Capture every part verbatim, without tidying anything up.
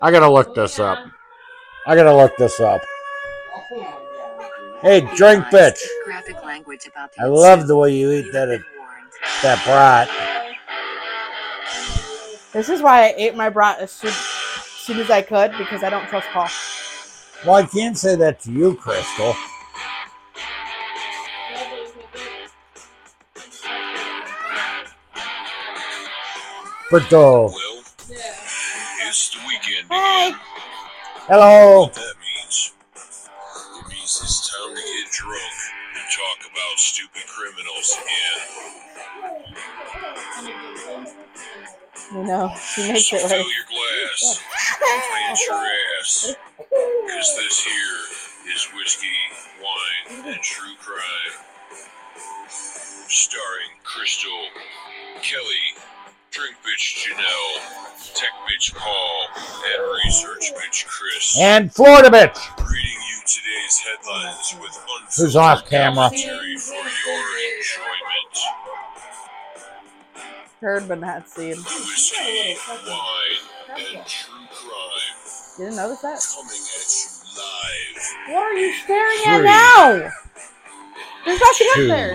I gotta look this up. I gotta look this up. Hey, drink bitch. I love the way you eat that that brat. This is why I ate my brat as soon, as soon as I could, because I don't trust Paul. Well, I can't say that to you, Crystal. Berto. Well, it's the weekend. Hey. Hello. What that means? It means it's time to get drunk and talk about stupid criminals again. You know, she makes So it fill right. your glass, plant your ass, because this here is whiskey, wine, and true crime. Starring Crystal, Kelly, Drink Bitch Janelle, Tech Bitch Paul, and Research Bitch Chris. And Florida bitch. Reading you today's headlines with Who's off unfiltered camera? commentary for your enjoyment. Heard but not seen. Whiskey, wine, and true crime. You didn't notice that? Coming at you live. What are you staring at Three. now? There's nothing Two. up there.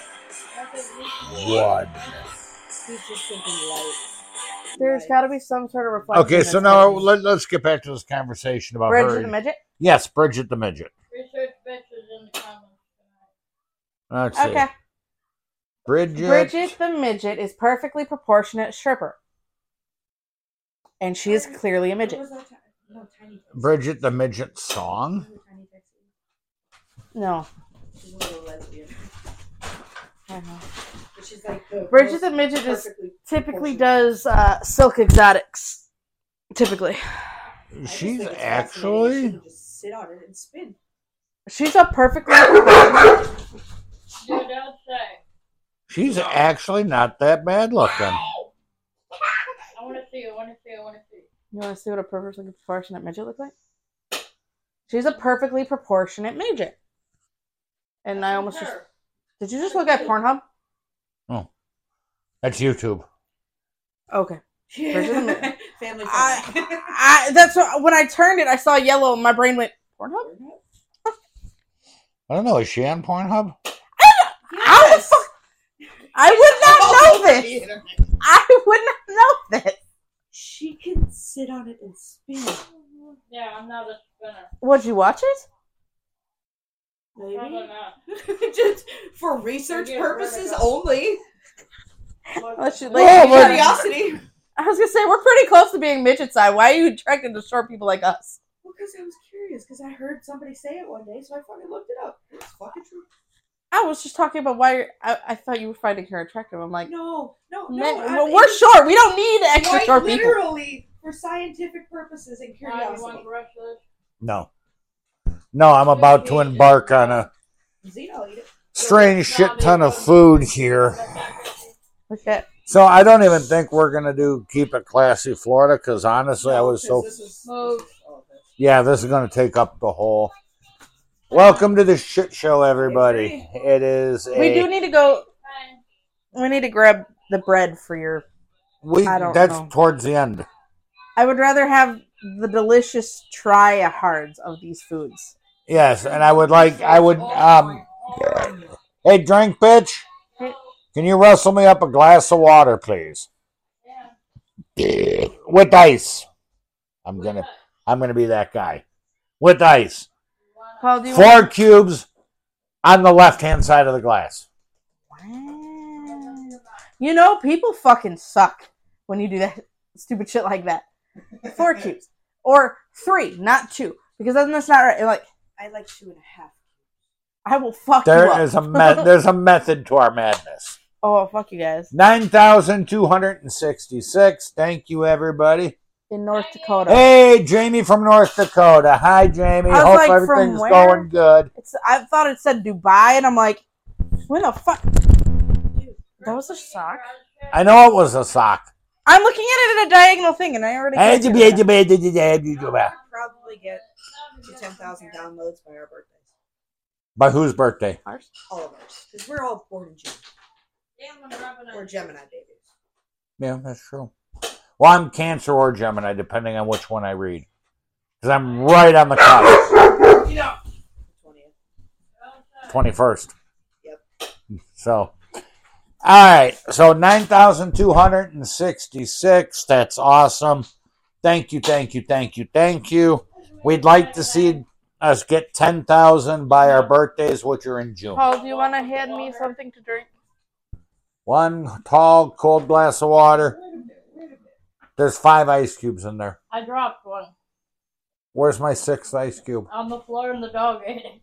One. He's just thinking light. There's got to be some sort of reflection. Okay, so that's now happening. let, let's get back to this conversation about Bridget her. the midget. Yes, Bridget the midget. Research bitches in the comments Let's see. Okay. Bridget. Bridget the midget is perfectly proportionate stripper, and she is clearly a midget. What was that? No, Tiny Fix. Bridget the midget song. Tiny Fix. No. She's a little lesbian. I know. But she's like the Bridget most the midget is perfectly typically proportionate. does uh, silk exotics. Typically, I just She's think it's fascinating. She actually. can just sit on it and spin. she's a perfectly. You don't say. She's actually not that bad looking. I want to see. I want to see. I want to see. You want to see what a perfectly proportionate midget looks like? She's a perfectly proportionate midget. And I almost just. Did you just look at Pornhub? Oh, that's YouTube. Okay. Bridget the midget. Family I, friendly. I, that's what, when I turned it, I saw yellow, and my brain went Pornhub. I don't know. Is she on Pornhub? How the fuck? I would not know this. I would not know this. She can sit on it and spin. Yeah, I'm not a spinner. Would you watch it? Maybe. Probably not. Just for research Maybe a purposes vertical. only. Unless you, Oh, like, but- Curiosity. I was gonna say we're pretty close to being midget side. Why are you attracted to short people like us? Well, because I was curious, because I heard somebody say it one day, so I fucking looked it up. It's fucking true. I was just talking about why you're, I, I thought you were finding her attractive. I'm like, No, no, no. men, I- well, it we're was short. We don't need extra quite short people. literally for scientific purposes and Why you curiosity. want to rush this? No. No, I'm about to embark on a Zeke, I'll eat it. strange shit ton of food here. Okay. So I don't even think we're gonna do keep it classy, Florida, because honestly, I No, was 'cause so this is- Move. oh, that's- yeah. This is gonna take up the whole. Welcome to the shit show, everybody. It is a We do need to go. Fine. We need to grab the bread for your. we. I don't That's know. towards the end. I would rather have the delicious try-hards of these foods. Yes, and I would like. I would. Um. Hey, drink bitch. Can you wrestle me up a glass of water, please? Yeah. With ice. I'm gonna. I'm gonna be that guy. With ice. Paul, do you Four want? cubes on the left-hand side of the glass. You know, people fucking suck when you do that stupid shit like that. Four cubes or three, not two, because then that's not right. Like I like two and a half. I will fuck you There up. is a me- there's a method to our madness. Oh, fuck you guys. Nine thousand two hundred and sixty-six. Thank you, everybody. In North Dakota. Hey, Jamie from North Dakota. Hi, Jamie. I was Hope like, from everything's where? going good. It's, I thought it said Dubai, and I'm like, when the fuck? That was a sock. I know it was a sock. I'm looking at it at a diagonal thing, and I already. Hey, clicked Jamie, it. Jamie, Jamie, Jamie, Jamie. Probably get to ten thousand downloads by our birthdays. By whose birthday? Ours? All of ours. Because we're all born in June. Damn, I'm rubbing We're it. Gemini babies. Yeah, that's true. Well, I'm Cancer or Gemini, depending on which one I read. Because I'm right on the cusp. Yeah. twenty-first. Yep. So, all right. So nine thousand two hundred sixty-six. That's awesome. Thank you, thank you, thank you, thank you. We'd like to see us get ten thousand by our birthdays, which are in June. Paul, do you want to hand me something to drink? One tall, cold glass of water. There's five ice cubes in there. I dropped one Where's my sixth ice cube? on the floor and the dog ate it.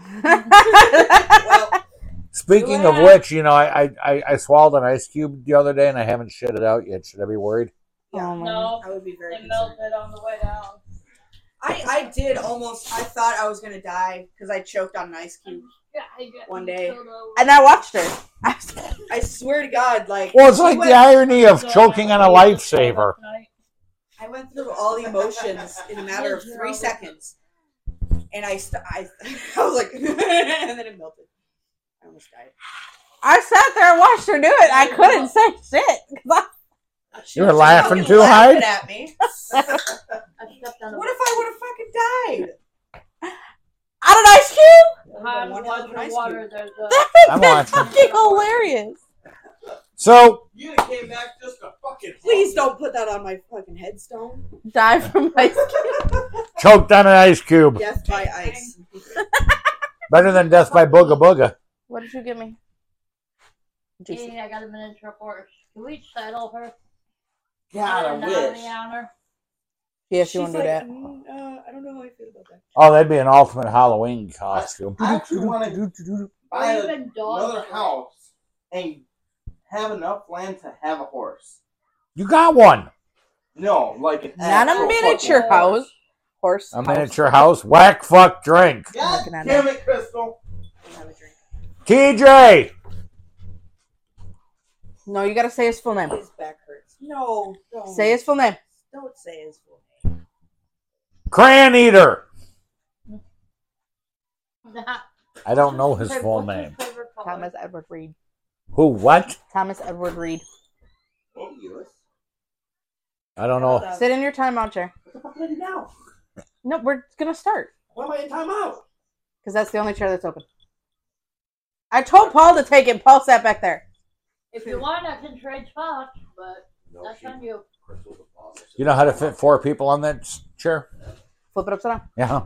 Well, Speaking of which, you know, I, I, I swallowed an ice cube the other day and I haven't shit it out yet. Should I be worried? yeah, Oh, my No, I would be very it concerned. melted on the way down. I, I did almost, I thought I was going to die because I choked on an ice cube. Yeah, I got One day. killed over. And I watched her. I swear to God, like. Well, it's she like went- the irony of choking on a lifesaver. I went through all the emotions in a matter of three seconds. And I, st- I, I was like, and then it melted. I almost died. I sat there and watched her do it. I couldn't say shit. 'cause I- She You were was laughing fucking too laughing hard? at me. I stepped on What if I would have fucking died? On an ice cube? Time to One watch hell of an the ice water. cube. There's a That I'm would watching. fucking hilarious. So, You came back just to fucking. Please don't put that on my fucking headstone. Die from ice cube. choked on an ice cube. Death by ice. Better than death by booga booga. What did you give me? Juicy. Hey, I got a miniature horse. Can we settle her? God, I And not wish. the honor? Yes, She's you want to like, do that. mm, uh, I don't know how I feel about that. Oh, that'd be an ultimate Halloween costume. I actually want to buy Or a- even dogs. another house and have enough land to have a horse. You got one. No, like an Not a actual miniature fucking house. Horse. A house. miniature house. Whack, fuck, drink. God Looking at damn it, Crystal! I'll have a drink. T J. No, you gotta say his full name. His back hurts. No, don't. Say his full name. Don't say his full name. Crayon Eater. Nah. I don't know his Hey, full what's your name. favorite color? Thomas Edward Reed. Who? What? Thomas Edward Reed. Ridiculous. I don't know. Sit in your timeout chair. What the fuck did I do now? No, we're gonna start. Why am I in timeout? Because that's the only chair that's open. I told Paul to take it. Paul sat back there. If you want, I can trade spots, but that's on you. You know how to fit four people on that s- chair? Flip it upside down. Yeah.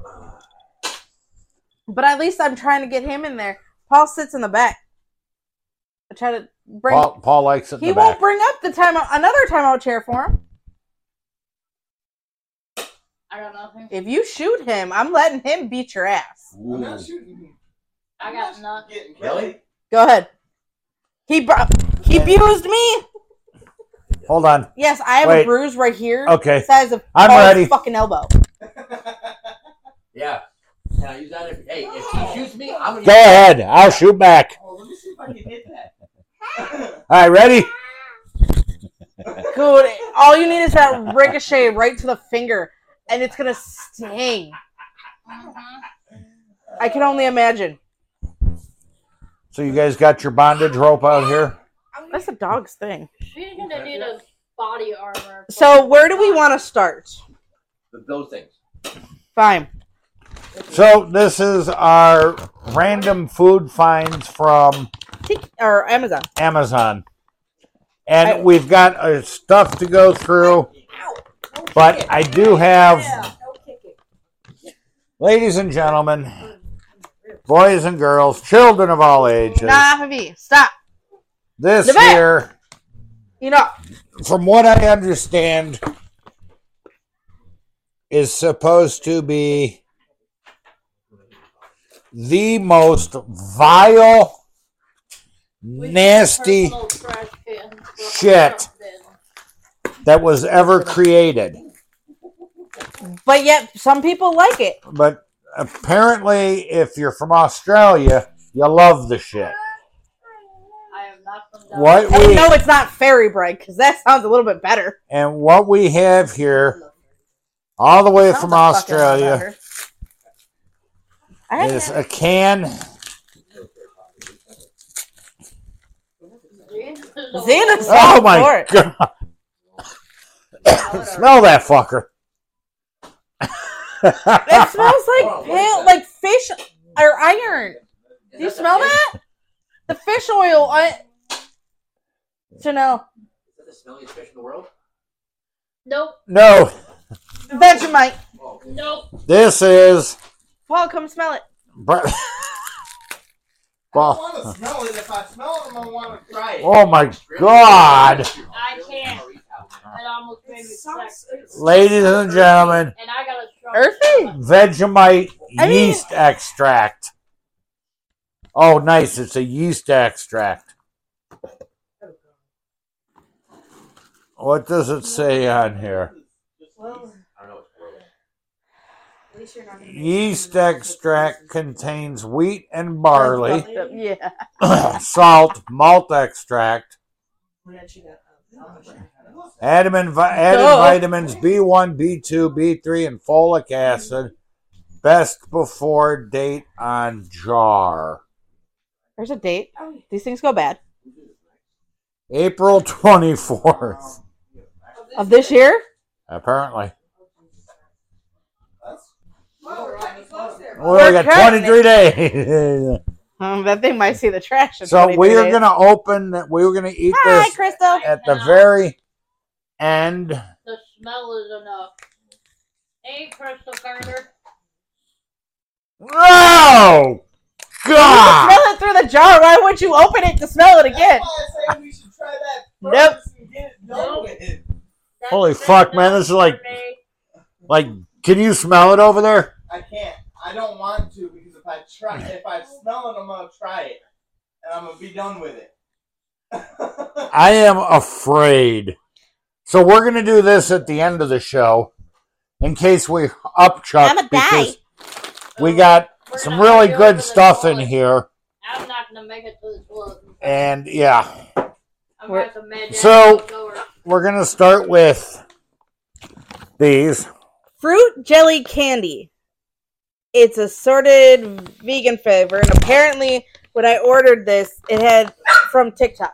But at least I'm trying to get him in there. Paul sits in the back. I try to bring. Paul, Paul likes it in he the won't back. bring up the timeout, another timeout chair for him. I got nothing. If you shoot him, I'm letting him beat your ass. I'm not shooting you. I got nothing. Getting Kelly. Go ahead. He brought. He abused me. Hold on. Yes, I have Wait. a bruise right here. Okay. The size of I'm Paul's ready. fucking elbow. Yeah. Can I use that? If, hey, if he shoots me, I'm gonna Go ahead. I'll shoot back. Oh, let me see if I can hit that. All right, ready? Dude, all you need is that ricochet right to the finger, and it's gonna sting. Mhm. I can only imagine. So you guys got your bondage rope out here? That's a dog's thing. She's gonna need a body armor. So where do we want to start? With those things. Fine. So this is our random food finds from Tik- or Amazon. Amazon. And I- we've got uh, stuff to go through, but I do have, No kicking. ladies and gentlemen, boys and girls, children of all ages, Nah, Javi, stop. this The back. here, You know, from what I understand, is supposed to be the most vile, We nasty got personal trash cans for the shit truck bin. that was ever created. but yet some people like it. But apparently, if you're from Australia, you love the shit. I am not from down What And we no, it's not fairy bread because that sounds a little bit better. and what we have here, all the way Sounds from a fucking lot Australia, better. I is had a can. Xana's Oh my for it. god! Smell that fucker. It smells like pale, like fish or iron. Do you smell that? The fish oil. I. Chanel. Is that the smelliest fish in the world? Nope. No, Vegemite. Oh, okay. Nope. this is. Paul, come smell it. Bre- I Well, don't want to smell it. If I smell it, I want to try it. oh my God. I can't. It almost made me sick. Ladies and gentlemen, And I got a strong Earthy? Vegemite I mean- yeast extract. Oh, nice. It's a yeast extract. What does it say on here? Well, I don't know what's horrible. at least you're not gonna Yeast extract contains wheat and barley, Yeah. salt, malt extract, What you got? added, added Duh. vitamins B one, B two, B three, and folic acid. Best before date on jar. There's a date. These things go bad. April twenty-fourth. Of this year? Apparently. Oh, we're getting close there. Well, we got cutting twenty-three days. Um, that thing might see the trash. In So we twenty-three are days. going to open, we were going to eat Hi, this Crystal. at the very end. The smell is enough. Hey, Crystal Carter. Oh! God! Smell it through the jar. Why would you open it to smell it again? That's why I say we should try that Nope. first and get it done with it. That's Holy good fuck, man, enough this is like- for me. Like, can you smell it over there? I can't. I don't want to because if I try, if I smell it, I'm gonna try it, and I'm gonna be done with it. I am afraid. So we're going to do this at the end of the show in case we up Chuck I'ma because die. we got We're some gonna really argue good over the stuff in toilet. here. I'm not gonna make it to the toilet. And yeah, I'm We're- like a mad So- dad goer. we're going to start with these. Fruit jelly candy. It's assorted vegan flavor, and apparently, when I ordered this, it had from TikTok.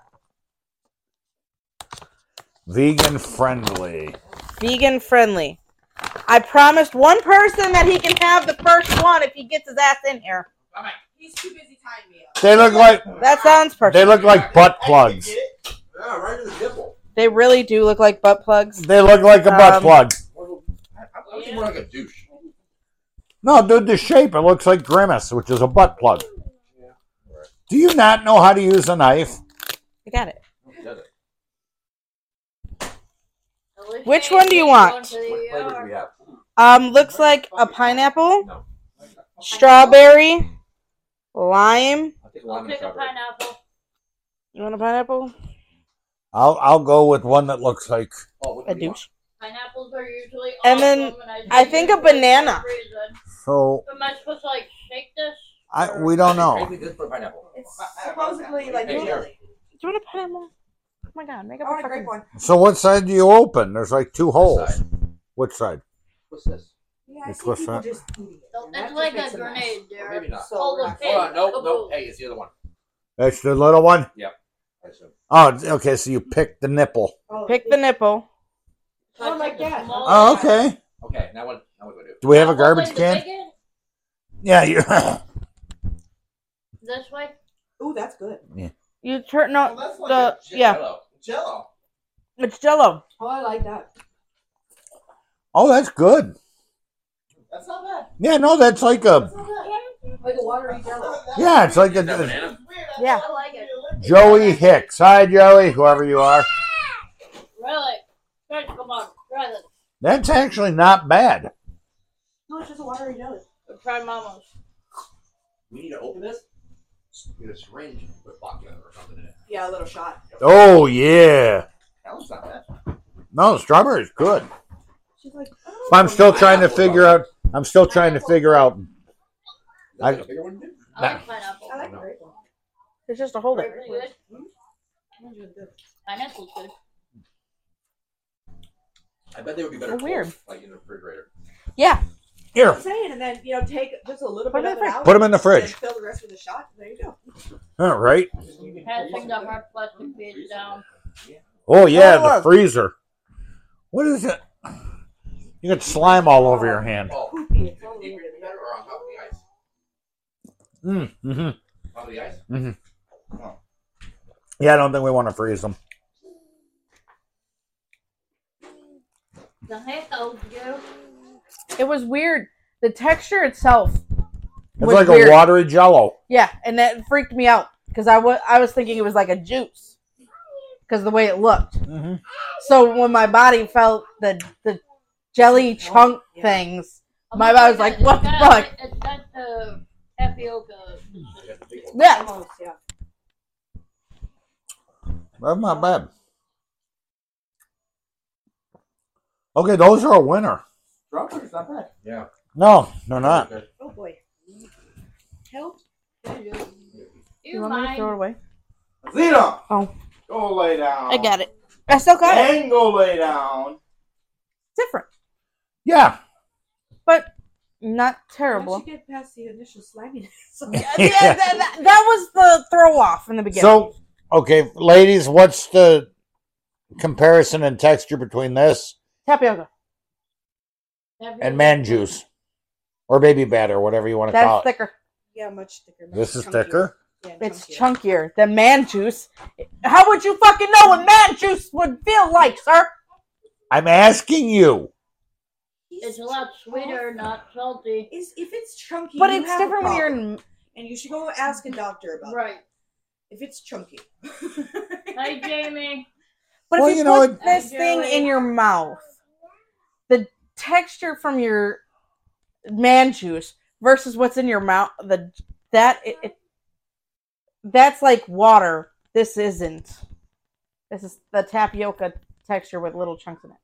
Vegan friendly. Vegan friendly. I promised one person that he can have the first one if he gets his ass in here. He's too busy tying me up. They look like That sounds perfect. they look like butt plugs. Yeah, right in the nipple. They really do look like butt plugs. They look like a butt Um, plug. I'm thinking more like a douche. No, dude, the shape it looks like Grimace, which is a butt plug. Do you not know how to use a knife? I got it. Does it? Which one do you want? What flavors do we have? Um, looks like a pineapple, No. strawberry, lime. I'll take I'll lime and pick a strawberry. pineapple. You want a pineapple? I'll I'll go with one that looks like Oh, what A do you want? douche. Pineapples are usually And then awesome, and I think a use it for banana. some reason. so. Am I supposed to like shake this? I we don't know. Crazy good for pineapple. It's supposedly like Hey, jelly. Do you want a pineapple? Oh my god, make I up a want a grape fucking... one. So what side do you open? There's like two holes. side. Which side? What's this? Yeah, I You see twist people that? just eating it. So and that it's just like makes a a mess. grenade, Or Derek. maybe not. Hold So the we're not- pin. Hold on, no, no. Kaboom. Hey, it's the other one. That's the little one. I assume. Oh, okay. So you pick the nipple. Oh, Pick the nipple. So I Oh, took like the that. small Oh, one. okay. Okay, now what? Now what do I do? Do we have a Now garbage open the can? bacon Yeah, you. This way. Ooh, that's good. You turn no Oh, that's like the a j- yeah. Hello. Jello. It's Jello. Oh, I like that. Oh, that's good. That's not bad. Yeah, no, that's like a That's not bad. Like a watery jello. That's not yeah. It's like Is that a, banana? weird. Yeah. I like it. Joey Hicks. Hi, Joey. Whoever you are. Really? Guys, come on. Try this. That's actually not bad. No, it's just a watery jelly. Try Mama's. We need to open this. Get a syringe and put vodka or something in it. Yeah, a little shot. Oh yeah. That one's not bad. No, the strawberry's good. She's like, oh. I'm still trying to figure out. I'm still trying to figure out. Is I- that a bigger one? dude? I like pineapple. I like the grape one. It's just a holder. Pretty good. One's really good. Pineapple's good. I bet they would be better Oh, weird. cold, like in the refrigerator. Yeah. Here, I'm saying, and then, you know, take just a little Put bit it of in it the out. put them in the And fridge. fill the rest with a shot. There you go. All right. Passing the hard plastic beads down. Oh yeah, Oh, the freezer. What is it? You got slime all over your hand. Oh, Poopy. It's all deep over in the the cutter or on top of the ice? Mm, mm-hmm. Top of the ice? Mm-hmm. Oh. Yeah, I don't think we want to freeze them. The heck of you. It was weird. The texture itself It's was like weird. a watery jello. Yeah, and that freaked me out because I wa- I was thinking it was like a juice because the way it looked. Mm-hmm. So when my body felt the the jelly chunk yeah. things, Oh my my body was God, like, it's "What the got- fuck?" It's got the tapioca. Yeah, Almost, yeah. That's not bad. Okay, those are a winner. Strawberries not bad. Yeah. No, they're not. Oh boy. Help. You you want me to throw it away? Zena! Oh. Go lay down. I got it. I still got it. And go lay down. Different, Yeah. but not Once terrible. you get past the initial sliminess. Yeah, that, that, that was the throw off in the beginning. So, okay, ladies, what's the comparison in texture between this Tapioca. and man juice? Or baby batter, whatever you want to call That's it. thicker. Yeah, much thicker. Much This is chunkier. thicker? Yeah, It's chunkier. chunkier than man juice. How would you fucking know what man juice would feel like, sir? I'm asking you. It's a lot sweeter, not salty. Is if it's chunky, But you it's have a different when you're problem. in. And you should go ask a doctor about Right. it. If it's chunky. Hi, Jamie. But Well, if you, you know, put it- this Hi, thing Joey. in your mouth, the texture from your man juice versus what's in your mouth, the that it, it that's like water. This isn't. This is the tapioca texture with little chunks in it.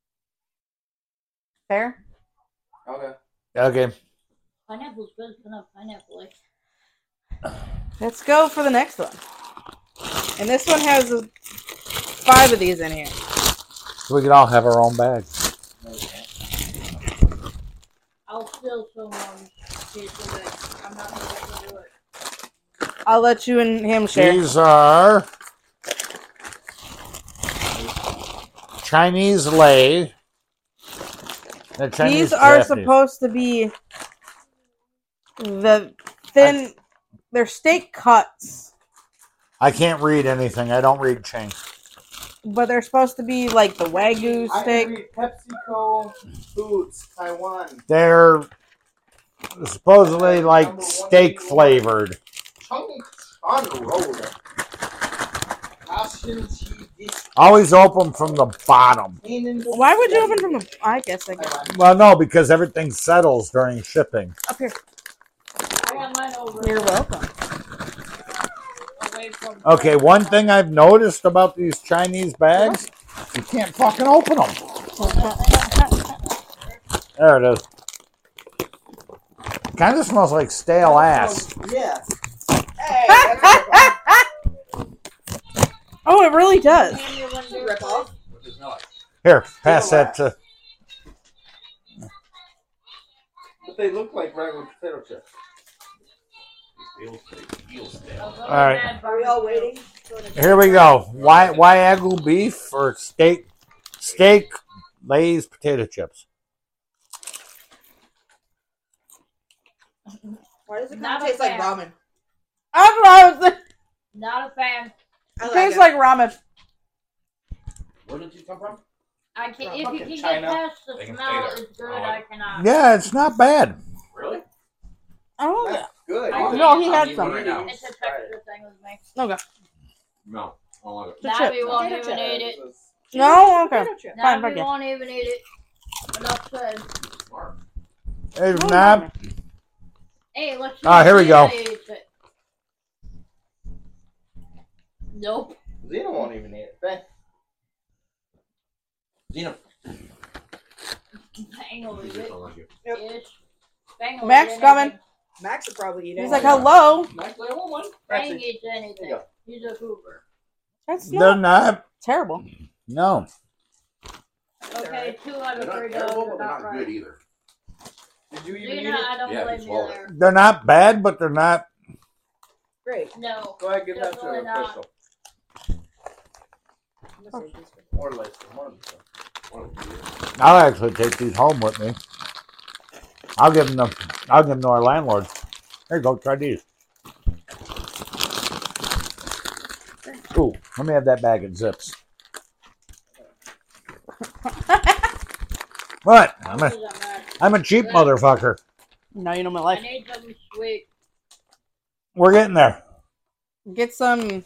Fair? Okay. Okay. Pineapple's good. It's not pineapple. Like. Let's go for the next one. And this one has uh, five of these in here. So we can all have our own bag. I'll steal someone's piece of it. I'm not going to do it. I'll let you and him share. These are Chinese lei. They're Chinese These are Japanese. supposed to be the thin. They're steak cuts, I can't read anything. I don't read Ching. but they're supposed to be like the Wagyu I steak. can read PepsiCo Foods Taiwan. They're supposedly like steak flavored. Chung on the road. Passion cheese. Always open from the bottom. Why would you open from the? I guess I guess. Well, no, because everything settles during shipping. Up here. I got mine over. You're welcome. Away from Okay, one thing I've noticed about these Chinese bags, you can't fucking open them. There it is. Kind of smells like stale ass. Yes. Hey, that's Oh, it really does. Hand me one there, Rip off. What's it smell like? Here, pass that to. but they look like regular potato chips. Feels pretty. Feels stale. I'll go All right. with that Are we all barbecue. waiting? Here we go. Why Wagyu beef or steak? Steak, Lay's potato chips. Why does it kind Not of a taste like fan. ramen? That's what I was thinking. Not a fan. I It like tastes it. like ramen. Where did you come from? I can, if you Fucking can get China. past the They can smell, stay there. it's good. Oh. I cannot. Yeah, it's not bad. Really? Oh, That's good. I can't. no, he I'll had eat some. one right now. It's a texture thing with me. Okay. No, I don't like it. The Nabby chip. won't Potato even chip. eat it. No, okay. Potato chip. Fine, Nabby fuck yeah. won't even eat it. Enough said. Smart. It's Oh, not. Hey, let's see. Ah, if here we go. Zena eats it. Nope. Zena won't even eat it. Thank- Zena. Bang will eat These it. don't like you. Yep. Ish. Bang will Max eat coming. anything. Max would probably eat it. He's like, hello. Actually, I want one. Bang Maxie. eats There anything. you go. He's a Hoover. That's They're not not. terrible. No. Okay, two out They're of not three terrible, dogs but are they're not not good right. either. Did you even eat Zena, it? I don't Yeah, blame you you swallowed there. They're not bad, but they're not. Great. No. Go ahead, give that to Definitely not. Crystal. I'm gonna save these for- Or Lacey. One of the two. I'll actually take these home with me. I'll give them to, I'll give them to our landlord. Here you go, try these. Ooh, let me have that bag of zips. What? I'm a, I'm a cheap motherfucker. Now you know my I life. need something sweet. We're getting there. Get some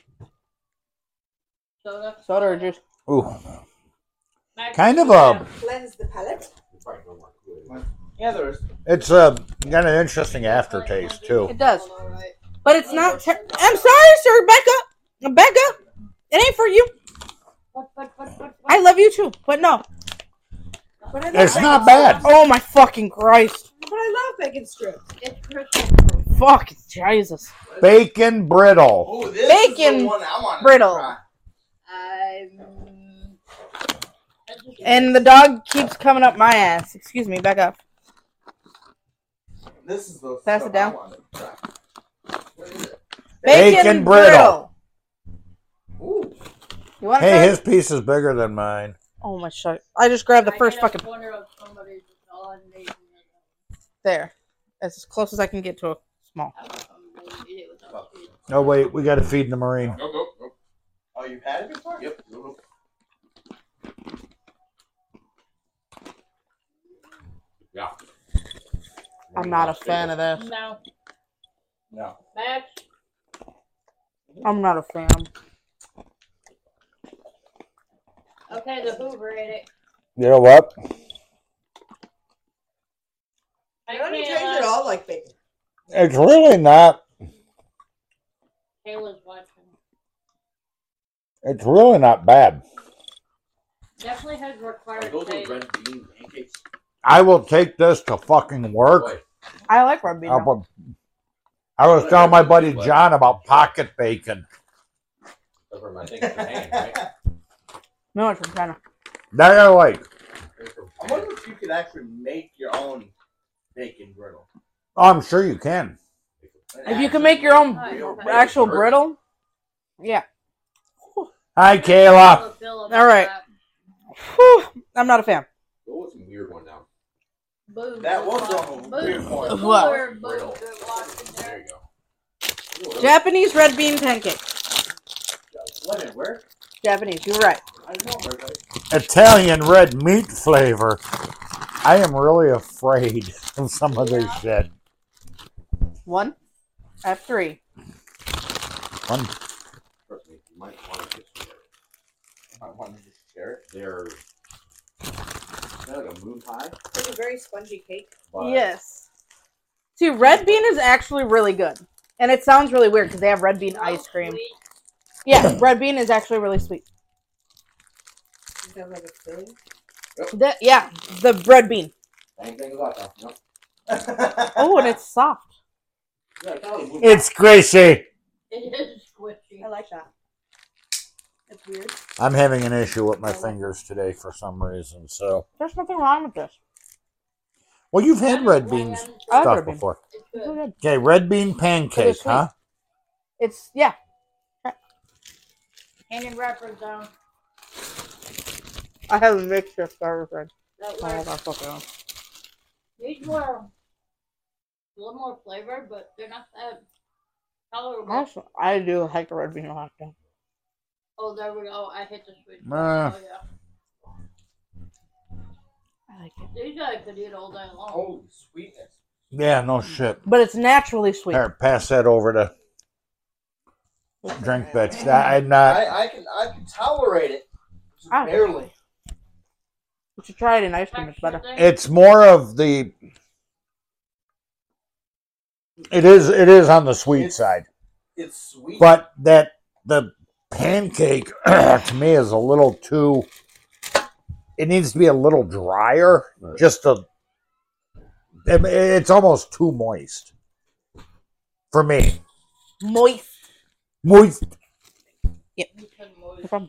Soda. soda or juice. Ooh, Max, kind of yeah. a. Cleanse the palate. Yeah, there's. It's a got an interesting aftertaste too. It does. But it's not. Ter- I'm sorry, sir. Back up. Back up. It ain't for you. What, what, what, what, what? I love you too, but no. But I love It's bacon not bad. strips. Oh my fucking Christ! But I love bacon strips. It's Christmas. Fuck Jesus! Bacon brittle. Oh, this is Bacon the one I want brittle. To try. I'm. that's just- And the dog keeps coming up my ass. Excuse me. Back up. This is the Pass stuff it down. I wanted to try. What is it? Bacon brittle. Ooh. You want to Hey, try? his piece is bigger than mine. Oh my shit! I just grabbed the I first get a fucking. corner of somebody's all I'm making it. There. That's as close as I can get to a small. I'm gonna eat it without cheese. Oh wait, we got to feed the marine. Nope, nope, nope. Oh, you've had it before? Yep. Nope, nope. Yeah. I'm not a fan of this. No. No. Max. I'm not a fan. Okay, the Hoover ate it. You know what? I I don't can't, taste uh, at all like bacon. It's really not. Kayla's watching. It's really not bad. Definitely has Are required those taste. those red bean pancakes? I will take this to fucking work. Boy, I like red bean. I'll though. put- I was telling my buddy John about pocket bacon. that's where my thing is hanging, right? No, it's from China. That I like. I wonder if you could actually make your own bacon brittle. Oh, I'm sure you can. If you can make your own Real bacon actual brittle. brittle, yeah. Hi, Kayla. All right. Whew, I'm not a fan. Go with some weird one now. Boom. That was on a weird point. Of what? Boom. Boom. Brittle. Good watching There there. you go. Japanese red bean pancake. Wait a minute, where? Japanese, you're right. I know where that Italian red meat flavor. I am really afraid of some of this shit. One. I have three. One. Trust me, you might want to get some. I wanted to share it. They're, they're like a moon pie. It's a very spongy cake. But Yes. See, red bean is actually really good. And it sounds really weird because they have red bean ice cream. Sweet. Yeah, red bean is actually really sweet. Is that like a filling? The, yeah, the red bean. Same thing as I thought. Nope. Oh, and it's soft. Yeah, it's not a moon It's squishy. It is squishy. I like that. That's weird. I'm having an issue with my fingers today for some reason. So, There's nothing wrong with this. well, you've had red beans I like stuff red bean. before. It's It's good. good. Okay, red bean pancake, sweet. huh? It's, yeah. Hanging wrappers down. I have a mixture of starter bread. That Oh, I works. got fucking on. These were a little more flavor, but they're not that tolerable. Actually, I do like the red bean a lot. Though. Oh, there we go. I hit the switch. Uh. Oh, yeah. I like it. These I could eat all day long. Holy sweetness. Yeah, no shit. But it's naturally sweet. Here, pass that over to drink bitch. I- I'm not. I, I can I can tolerate it. Just Ah. barely. You should try it in ice cream. It's better. It's more of the. It is. It is on the sweet It's- side, It's sweet. but that the pancake to me is a little too. It needs to be a little drier. Just a. it- It's almost too moist for me. Moist. Moist. No problem.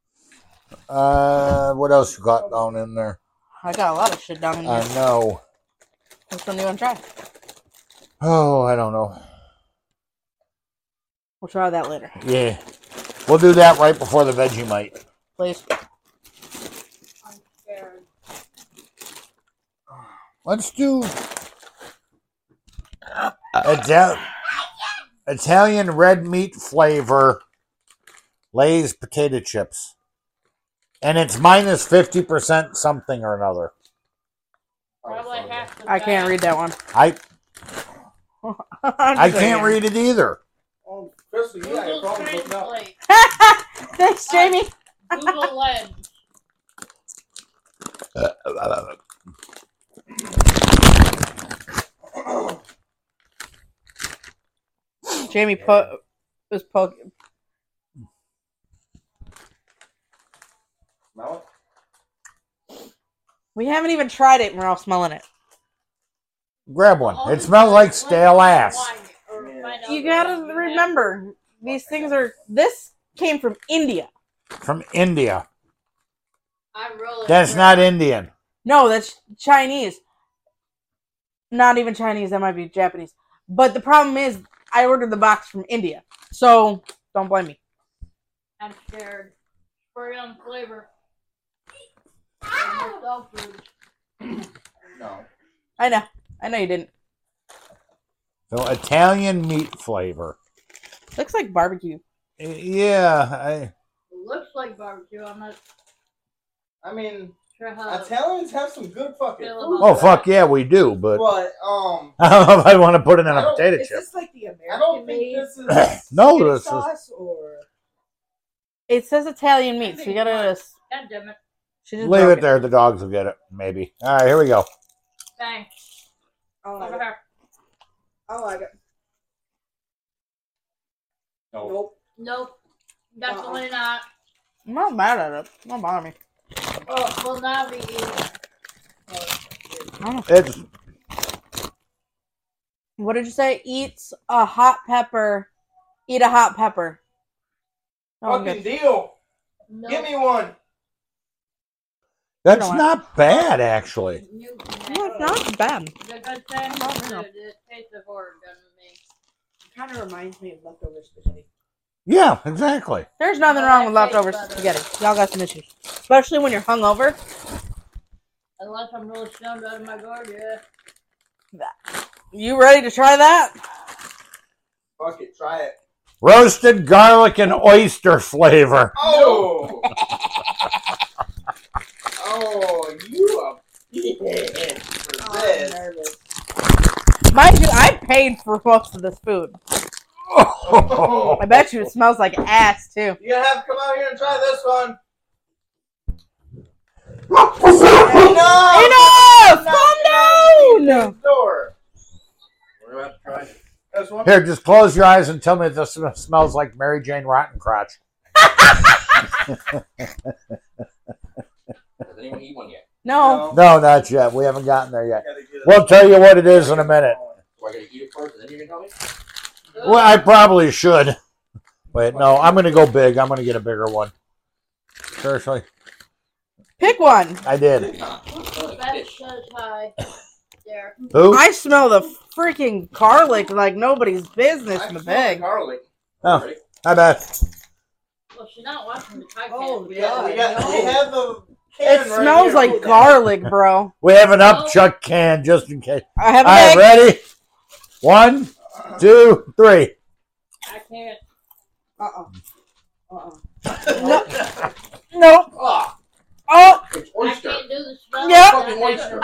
Uh, what else you got down in there? I got a lot of shit down in I here. know. Which one do you want to try? Oh, I don't know. We'll try that later. Yeah, we'll do that right before the Vegemite. Please. Let's do Ital- Italian red meat flavor Lay's potato chips. And it's minus fifty percent something or another. Probably half the I can't time. read that one. I I'm I just can't saying. read it either. Oh, Crystal, you got your Google phone hooked up. Translate. Thanks, Jamie. Google Lens. Jamie put was poke. Smell it? We haven't even tried it, and we're all smelling it. Grab one. All It the smells time, like let's stale find ass. wine or find out You the gotta recipe. remember, these things are. This came from India. From India. I'm really That's sure. not Indian. No, that's Chinese. Not even Chinese. That might be Japanese. But the problem is, I ordered the box from India, so don't blame me. I'm scared. Spray on flavor. Almost dog food. No. I know. I know you didn't. So Italian meat flavor. Looks like barbecue. Yeah, I, It looks like barbecue. I'm not I mean, sure how. Italians have some good fucking Feel food. about oh fuck yeah, we do. But But, um, I don't know if I want to put it in I a don't- potato Is chip. this like the I don't American think made this is. No, spaghetti this is sauce or It says Italian meat, so we gotta. God damn it. She just leave broke it there. The dogs will get it. Maybe. All right, here we go. Bang. I don't like Over it. here. I don't like it. No. Nope. Nope. Definitely not. I'm not mad at it. Don't bother me. Oh, will not be either. I don't know. It's What did you say? Eats a hot pepper. Eat a hot pepper. Oh, I'm Fucking good. deal. Nope. Give me one. that's know what? not bad actually. You, No, it's not bad. The good thing Oh, is no. it, it tastes of Oregon to me. It kind of reminds me of leftover spaghetti. Yeah, exactly. There's nothing No, wrong with that tastes leftover better. spaghetti. Y'all got some issues. Especially when you're hungover. Unless I'm really stoned out of my gourd, yeah. You ready to try that? Fuck it, try it. Roasted garlic and oyster flavor. Oh! Oh, you a bitch for Oh, I'm this. nervous. Mind you, I paid for most of this food. Oh. I bet you it smells like ass too. You're gonna have to come out here and try this one. Enough! Enough! Calm down! Door. We're gonna have to try it. This one. Here, just close your eyes and tell me this smells like Mary Jane Rottencrotch. Has anyone eat one yet? No. No, not yet. We haven't gotten there yet. Gotta get it. We'll tell you what it is in a minute. So I gotta eat it first and then you're gonna tell me? Well, I probably should. Wait, no, I'm going to go big. I'm going to get a bigger one. Seriously. Pick one. I did. That says hi. There. Who? I smell the freaking garlic like nobody's business I in the smell bag. garlic. Oh, Ready? I bet. Well, she's not watching the podcast. Oh, We got, we got, no. we have the It can right smells here. like garlic, bro. We have an upchuck can just in case. I have a All right, bag. ready? One, two, three. I can't. Uh-uh. Uh-uh. No. Nope. Ah, Oh. it's I oyster. can't do the smell. Yep. Fucking oyster.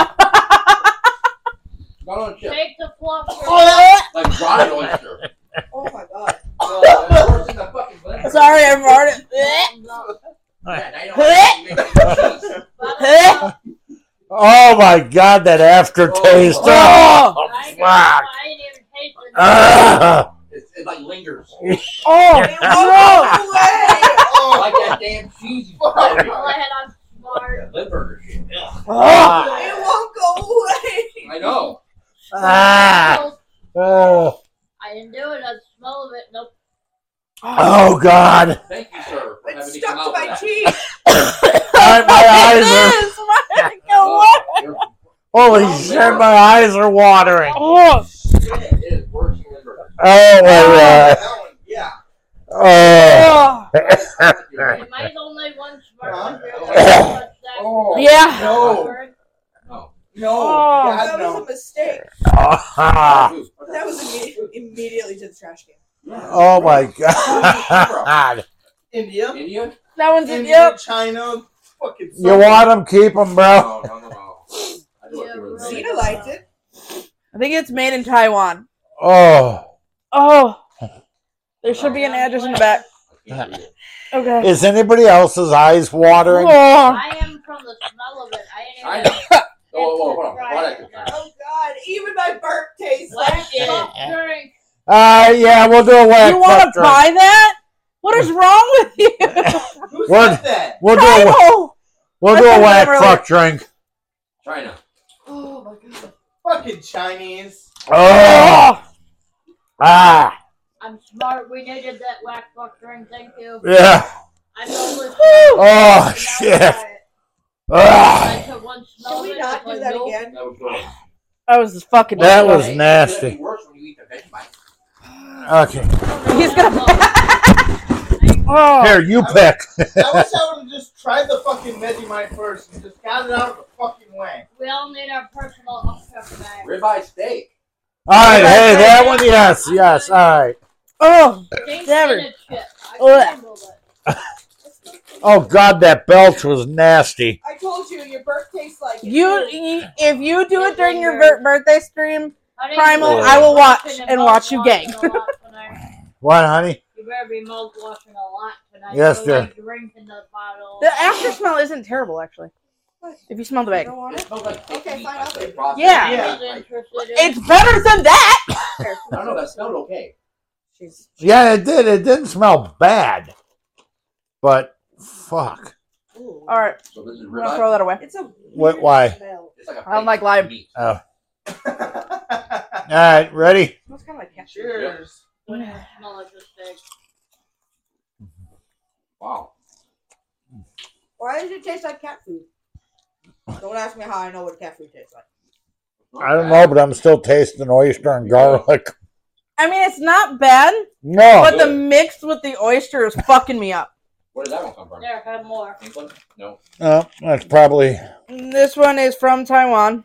Not on a chip. Take the fluff. Like dried oyster. Oh my god. Oh, that's worse than the fucking blender. Sorry, I farted. Yeah, now you don't have to make cheese. Oh my God, that aftertaste. Oh. Oh, I ain't, fuck. I ain't even tasted it. Ah. It's, it like lingers. Oh. No way! Oh, Like that damn cheesy fucking All I had on smart. Limburger shit. Ugh. Ah. It won't go away! I know. Ah. Oh. I didn't do it. I smell of it. Nope. Oh God. Thank you, sir, for having It's me come stuck to out my with that. cheek! my, my eyes are. This is my- go Oh, what? you're- Holy shit, my eyes are watering. Oh. shit, it is worse than Limburger. Oh my God. that one, yeah. Oh. Oh. It might only one smart one. Huh? Really touch that. Oh, Yeah. no. No. No, Oh. God, That was no. a mistake. Ah. That was imme- immediately to the trash can. Oh my God. India, India? That one's in. India, Yep. China, fucking. You want them, keep them, bro. No, no, no, no. I do Yeah, it through the really. Zena liked it. I think it's made in Taiwan. Oh. Oh. There should be an address in the back. I can't read it. Okay. Is anybody else's eyes watering? Oh. I am from the smell of it. I ain't China. even. Oh, whoa, hold on. Right. What I can try. Oh God, even my burp tastes Black like it. soft drink. Uh, yeah, we'll do a whack You want fuck to drink. buy that? What is wrong with you? Who What? said that? We'll do a, Title. we'll do That's a what whack I'm really- fuck drink. China. Oh my God. Fucking Chinese. Oh. Ah. I'm smart. We needed that whack fuck drink. Thank you. Yeah. I know this. Oh, shit. Ah. I took one smell Can of we it, not it's do like, that nope. again? That was good. That was just fucking. That was Hey, nasty. It's gonna be worse when you eat the Vegemite. Okay. He's gonna. Oh. Here, you pick. I wish I would have just tried the fucking Vegemite first and just got it out of the fucking way. We all need our personal upchuck bag. Ribeye steak. All right, hey, that one, yes, yes, all right. Oh. Same Never. spinach chip. I Ugh. can handle it. Oh, God, that belch was nasty. I told you, your burp tastes like it. You, you, if you do it during your bir- birthday stream, Honey, Primal, you I will watch better be and watch you mouth-washing gang. a lot tonight. What, honey? You better be mouth washing a lot tonight. Yes, You're, dear. like, drinking the bottle. the after smell isn't terrible actually. If you smell the You bag, don't want It it? smells like Okay, meat. fine, That's I'll the take it. process. Yeah. I Yeah. was interested in. it's better than that. Here. I don't know. That smelled okay. She's. Yeah, it did. It didn't smell bad. But, fuck. Ooh. All right, So this is I'm gonna ribeye. throw that away. It's a What- weird why? smell. It's like a I don't fake like lime. meat. Oh. All right, ready? Smells kind of like cat food. Cheers. When you smell like this steak. Wow. Why does it taste like cat food? Don't ask me how I know what cat food tastes like. Not I don't bad. know, but I'm still tasting oyster and garlic. I mean, it's not bad, No. but the mix with the oyster is fucking me up. Where did that one come from? There, have more. England? No. No, that's probably. This one is from Taiwan.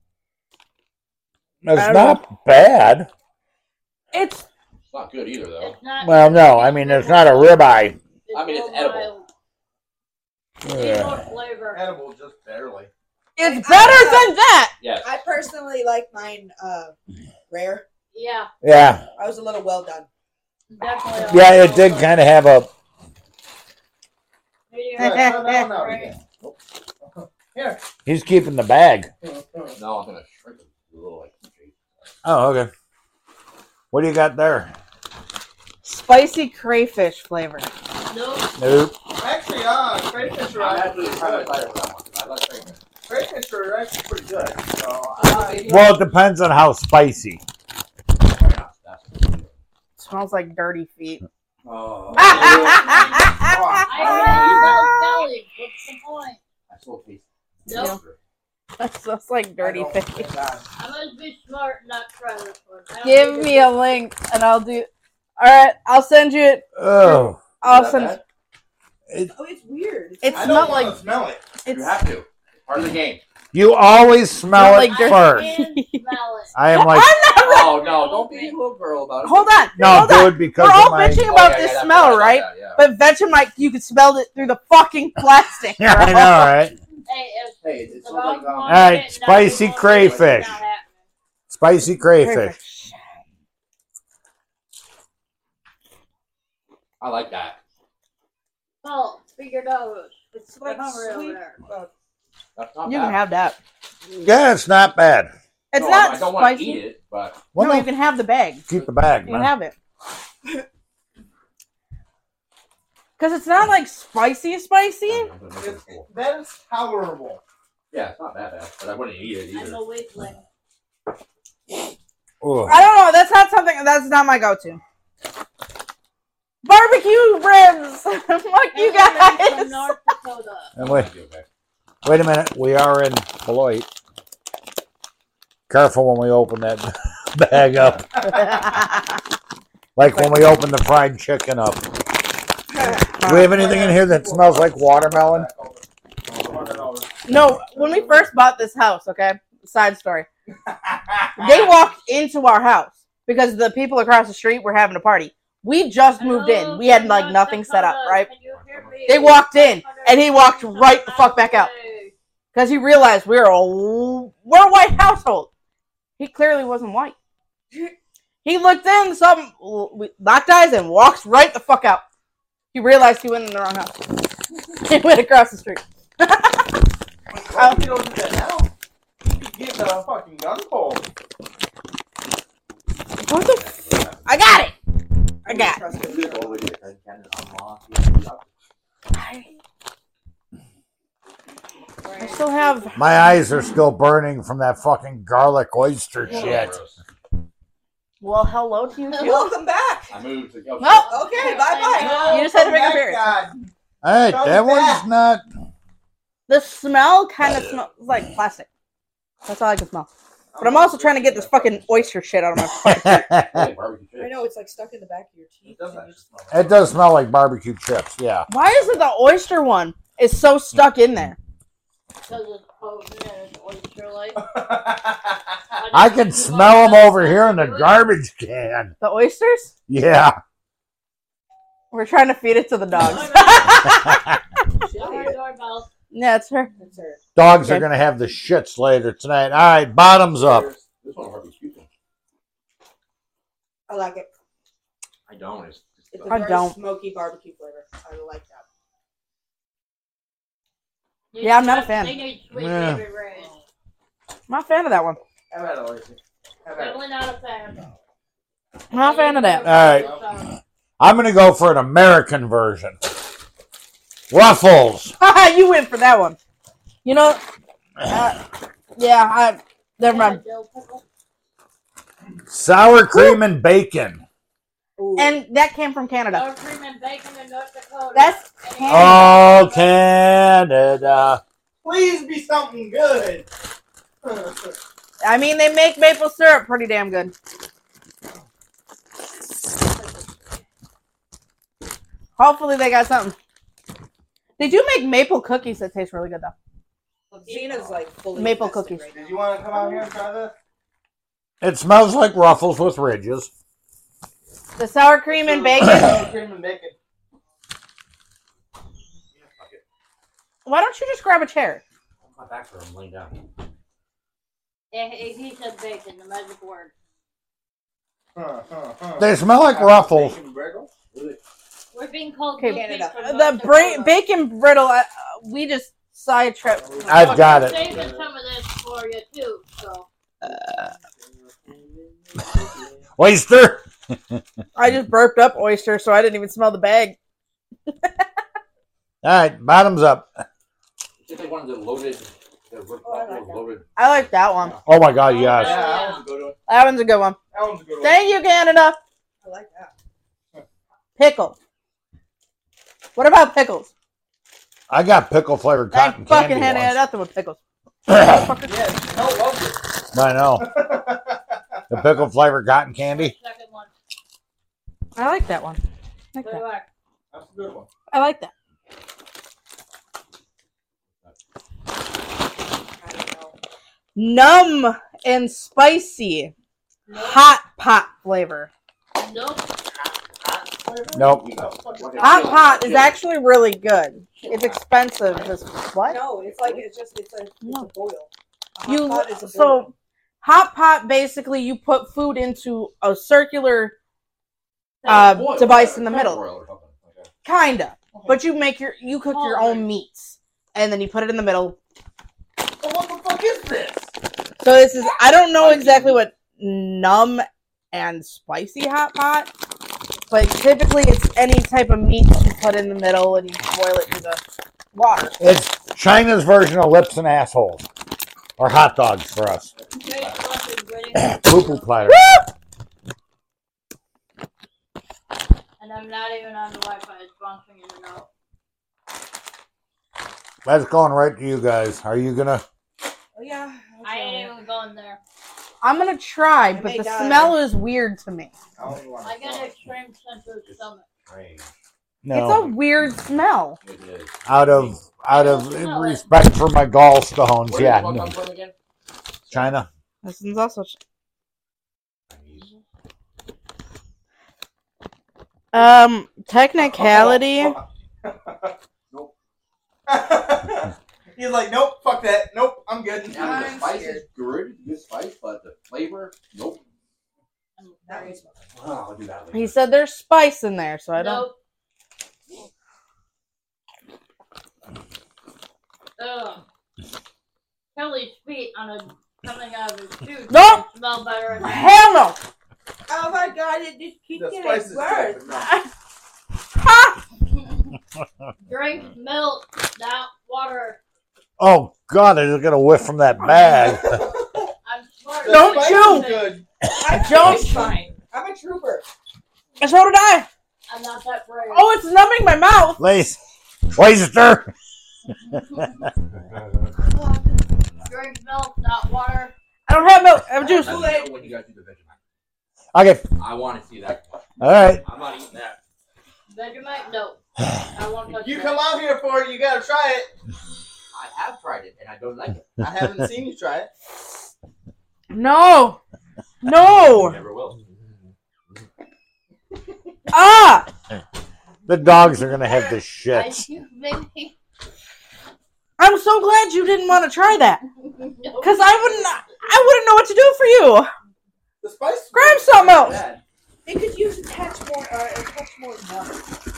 I It's don't not bad. It's It's not good either, though. It's not. Well, no, I mean, it's not a ribeye. It's I mean, it's more edible. mild. Need Yeah. more flavor. Edible, just barely. it's better than that. Yes. I personally like mine uh, rare. Yeah, Yeah, I was a little well done. definitely. yeah, it did kind of have a. Medium Yeah, rare. try that one out Right. again. Here. He's keeping the bag. No, I'm gonna shrink it a little like shape. Oh, okay. What do you got there? Spicy crayfish flavor. Nope. Nope. Actually, uh, crayfish are I'm actually actually kind of good. excited for that one. I like crayfish. Crayfish are actually pretty good. So, uh, Well, it depends on how spicy. Very nice. That's- Smells like dirty feet. Oh. I already smelled Kelly. What's the point? I still taste. Nope. That smells like dirty I don't- fish. thank God. I must be smart and not try this one. I don't Give need me to- a link and I'll do. All right, I'll send you it. Oh, I'll Is that send. bad? Oh, it's weird. It I don't smelled want like to smell it. You it's. have to. It's part of the game. you always smell Not it like dirt. first. I can smell it. I am like, Oh no! Don't be a little girl about it. Hold on. no, hold on. dude, because We're of all my. bitching Oh, about yeah, this yeah, that's smell, right, right? yeah, yeah. But Vegemite, you could smell it through the fucking plastic. Yeah, I bro. know, right? Hey, if Hey, it, it the smells like dog um. wants Alright, it, now spicy he wants it, crayfish. it's not happening. Spicy crayfish. I like that. Oh, figure it out. It's like Hungry over sweet. there. Uh, That's not You bad. can have that. Yeah, it's not bad. It's No, not I don't want to spicy. eat it, but Well, no, no, you can have the bag. keep the bag, You can man. have it. Because it's not like spicy, spicy. I'm gonna make it cool. That is tolerable. Yeah, it's not that bad, but I wouldn't eat it I'm either. a weakling. Ugh. I don't know. That's not something. That's not my go-to. Barbecue ribs. Fuck you And I'm from guys. North Dakota. And wait, Okay. wait a minute. We are in Beloit. Careful when we open that bag up. Like when we open the fried chicken up. Do we have anything in here that smells like watermelon? No, when we first bought this house, okay, side story. They walked into our house because the people across the street were having a party. We just moved in. We had like nothing set up, right? They walked in, and he walked right the fuck back out because he realized we're a we're a white household. He clearly wasn't white. He looked in, some locked eyes, and walks right the fuck out. He realized he went in the wrong house. He went across the street. Why you don't do that now? You could give the fucking gun pole. What the f- I got it! I got it. I, I still have... My eyes are still burning from that fucking garlic oyster shit. Well, hello to you too. Welcome back. I moved to go. No. Okay, bye bye. You just had to make a Come appearance. back, God. Alright, Come that one's back. not... The smell kind of smells like plastic. That's all I can smell. But I'm also trying to get this fucking oyster shit out of my fucking teeth. Hey, barbecue chips. I know it's like stuck in the back of your teeth. It does and you actually just- smell like It does smell like barbecue chips, yeah. Why is it the oyster one is so stuck in there? Because it's potent and it's oyster like. I can smell them over here in the garbage can. The oysters? Yeah. We're trying to feed it to the dogs. Our doorbell. Yeah, it's her. That's her. Dogs are Okay. going to have the shits later tonight. All right, bottoms up. This one barbecue chicken. I like it. I don't. It's, it's It's a I very don't. smoky barbecue flavor. I like that. Yeah, I'm not a fan. They need sweet Yeah. baby rays. I'm not a fan of that one. Have at it, Lacey. Have at it. Definitely not a fan. I'm not a fan of that. All right. I'm going to go for an American version. Ruffles. You went for that one. You know, uh, yeah, I never mind. Dill pickle. Sour cream and bacon. Ooh. And that came from Canada. Sour cream and bacon in North Dakota. That's Canada. Oh, Canada. Please be something good. I mean, they make maple syrup pretty damn good. Hopefully, they got something. They do make maple cookies that taste really good, though. Gina's like fully Maple invested cookies. right now. Did you want to come out here and try this? It smells like Ruffles with ridges. The sour cream and bacon. Sour cream and bacon. Why don't you just grab a chair? My back's hurt. I'm laying down. Yeah, he he said bacon, the magic word. Huh, huh, huh. They smell like Ruffles. Bacon brittle? Really? We're being called Okay, goofies Canada. from The North bra- Dakota. bacon brittle, uh, we just sidetracked. I've got it. Saving some of this for you too. So Oyster. I just burped up oyster, so I didn't even smell the bag. All right, bottoms up. It's just like one of the loaded. The Oh, I like Ruffles that. loaded. I like that one. Oh my God, Yeah, yes. that one's a good one. That one's a good one. That one's a good one. Thank you, Canada. I like that. Pickle. What about pickles? I got pickle flavored I cotton ain't fucking candy had once. nothing with pickles. Yeah, Hell loves it. I know. The pickle flavored cotton candy. second one. I like that one. I like Good that. luck. That's a good one. I like that. I don't know. Numb and spicy. Nope. Hot pot flavor. Nope. Nope. Hot pot is actually really good. It's expensive. Just what? No, it's like it's just it's a, it's No. a boil. A hot You pot is a boil. so hot pot basically you put food into a circular uh, Boil. device in the Boil middle, or something. Okay. kinda. But you make your you cook your own meats and then you put it in the middle. So what the fuck is this? So this is I don't know exactly what numb and spicy hot pot, but typically it's any type of meat you put in the middle and you boil it in the water. It's China's version of lips and assholes. Or hot dogs for us. Great busted gritty. Poo poo platter. And I'm not even on the Wi-Fi. It's bouncing in and out. That's going right to you guys. Are you gonna? Oh yeah. I ain't even going there. I'm gonna try, I but may the die. smell is weird to me. I don't even want I got an extreme sensitive stomach. Strange. It's a No. weird smell. It is. Out of out of respect for my gallstones, Where yeah. did the No. fuck come from again? China. This one's also. Ch- Um, technicality. Nope. He's like, nope, fuck that. Nope, I'm good. Now, the I'm spice scared. is good, good spice, but the flavor, nope. That was Oh, I'll do that later. He said there's spice in there, so I don't. Nope. Ugh. Kelly's feet on a coming out of his shoes. Nope. Smell better. than- Hell no! Oh my god, it just keeps The getting spice is worse. good, but no. Ha! Drink milk, not water. Oh God, I just got a whiff from that bag. I'm smart. The Don't spice chew. is good. I'm Don't- fine. I'm a trooper. And so did I. I'm not that brave. Oh, it's numbing my mouth. Lace, oyster. Drink milk, not water. I don't have milk. I have juice. Let me know when you guys do the Vegemite. Okay, I want to see that. all right. I'm not eating that. Vegemite, no. I won't touch You that. come out here for it, you gotta try it. I have tried it and I don't like it. I haven't seen you try it. No. No. Never will. Ah. The dogs are gonna have the I, shits. you made me. I'm so glad you didn't want to try that, No. because I wouldn't. I wouldn't know what to do for you. The spice. Grab something else. Bad. It could use a touch more, uh, a touch more milk.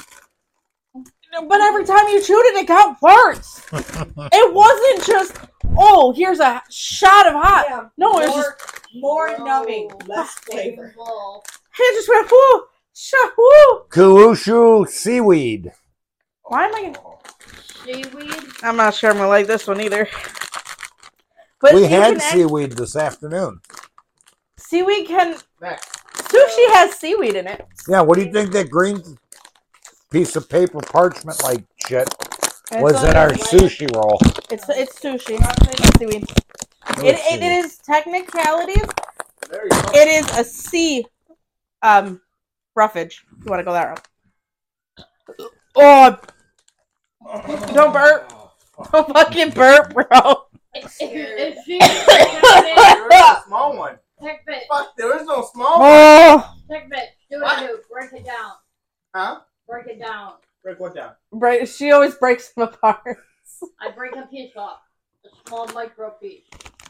But every time you chewed it, it got worse. It wasn't just, oh, here's a shot of hot. Yeah, No, more, it was just, more No. numbing, less flavor. Painful. it just went, whoo, shot, whoo. Kuushu seaweed. Why am I? Seaweed. I'm not sure I'm gonna like this one either. But We you had can act- seaweed this afternoon. seaweed can. Next. Sushi has seaweed in it. Yeah, what do you think that green piece of paper parchment like shit It's was a- in our sushi roll? It's it's sushi, not seaweed. It, it, it is technicalities. There you go. It is a sea um roughage. If you want to go that route. Oh, don't burp. Don't fucking burp, bro. If, if she There is a small one. tech bit, Fuck, there is no small one. Oh, tech bit, do What? it, do break it down, Huh? break it down. Break what down? break, she always breaks them apart. I break a piece off, a small micro piece.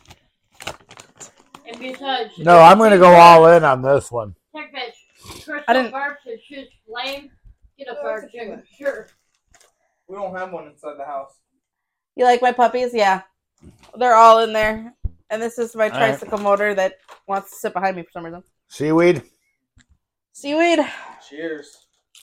And besides, No, I'm going to go all in on this one. tech bit, I Crystal didn't- burps and shoots flame. Get a Oh, bird, that's a good one. sure. We don't have one inside the house. You like my puppies? Yeah, they're all in there. And this is my All right. tricycle motor that wants to sit behind me for some reason. Seaweed. Seaweed. Cheers.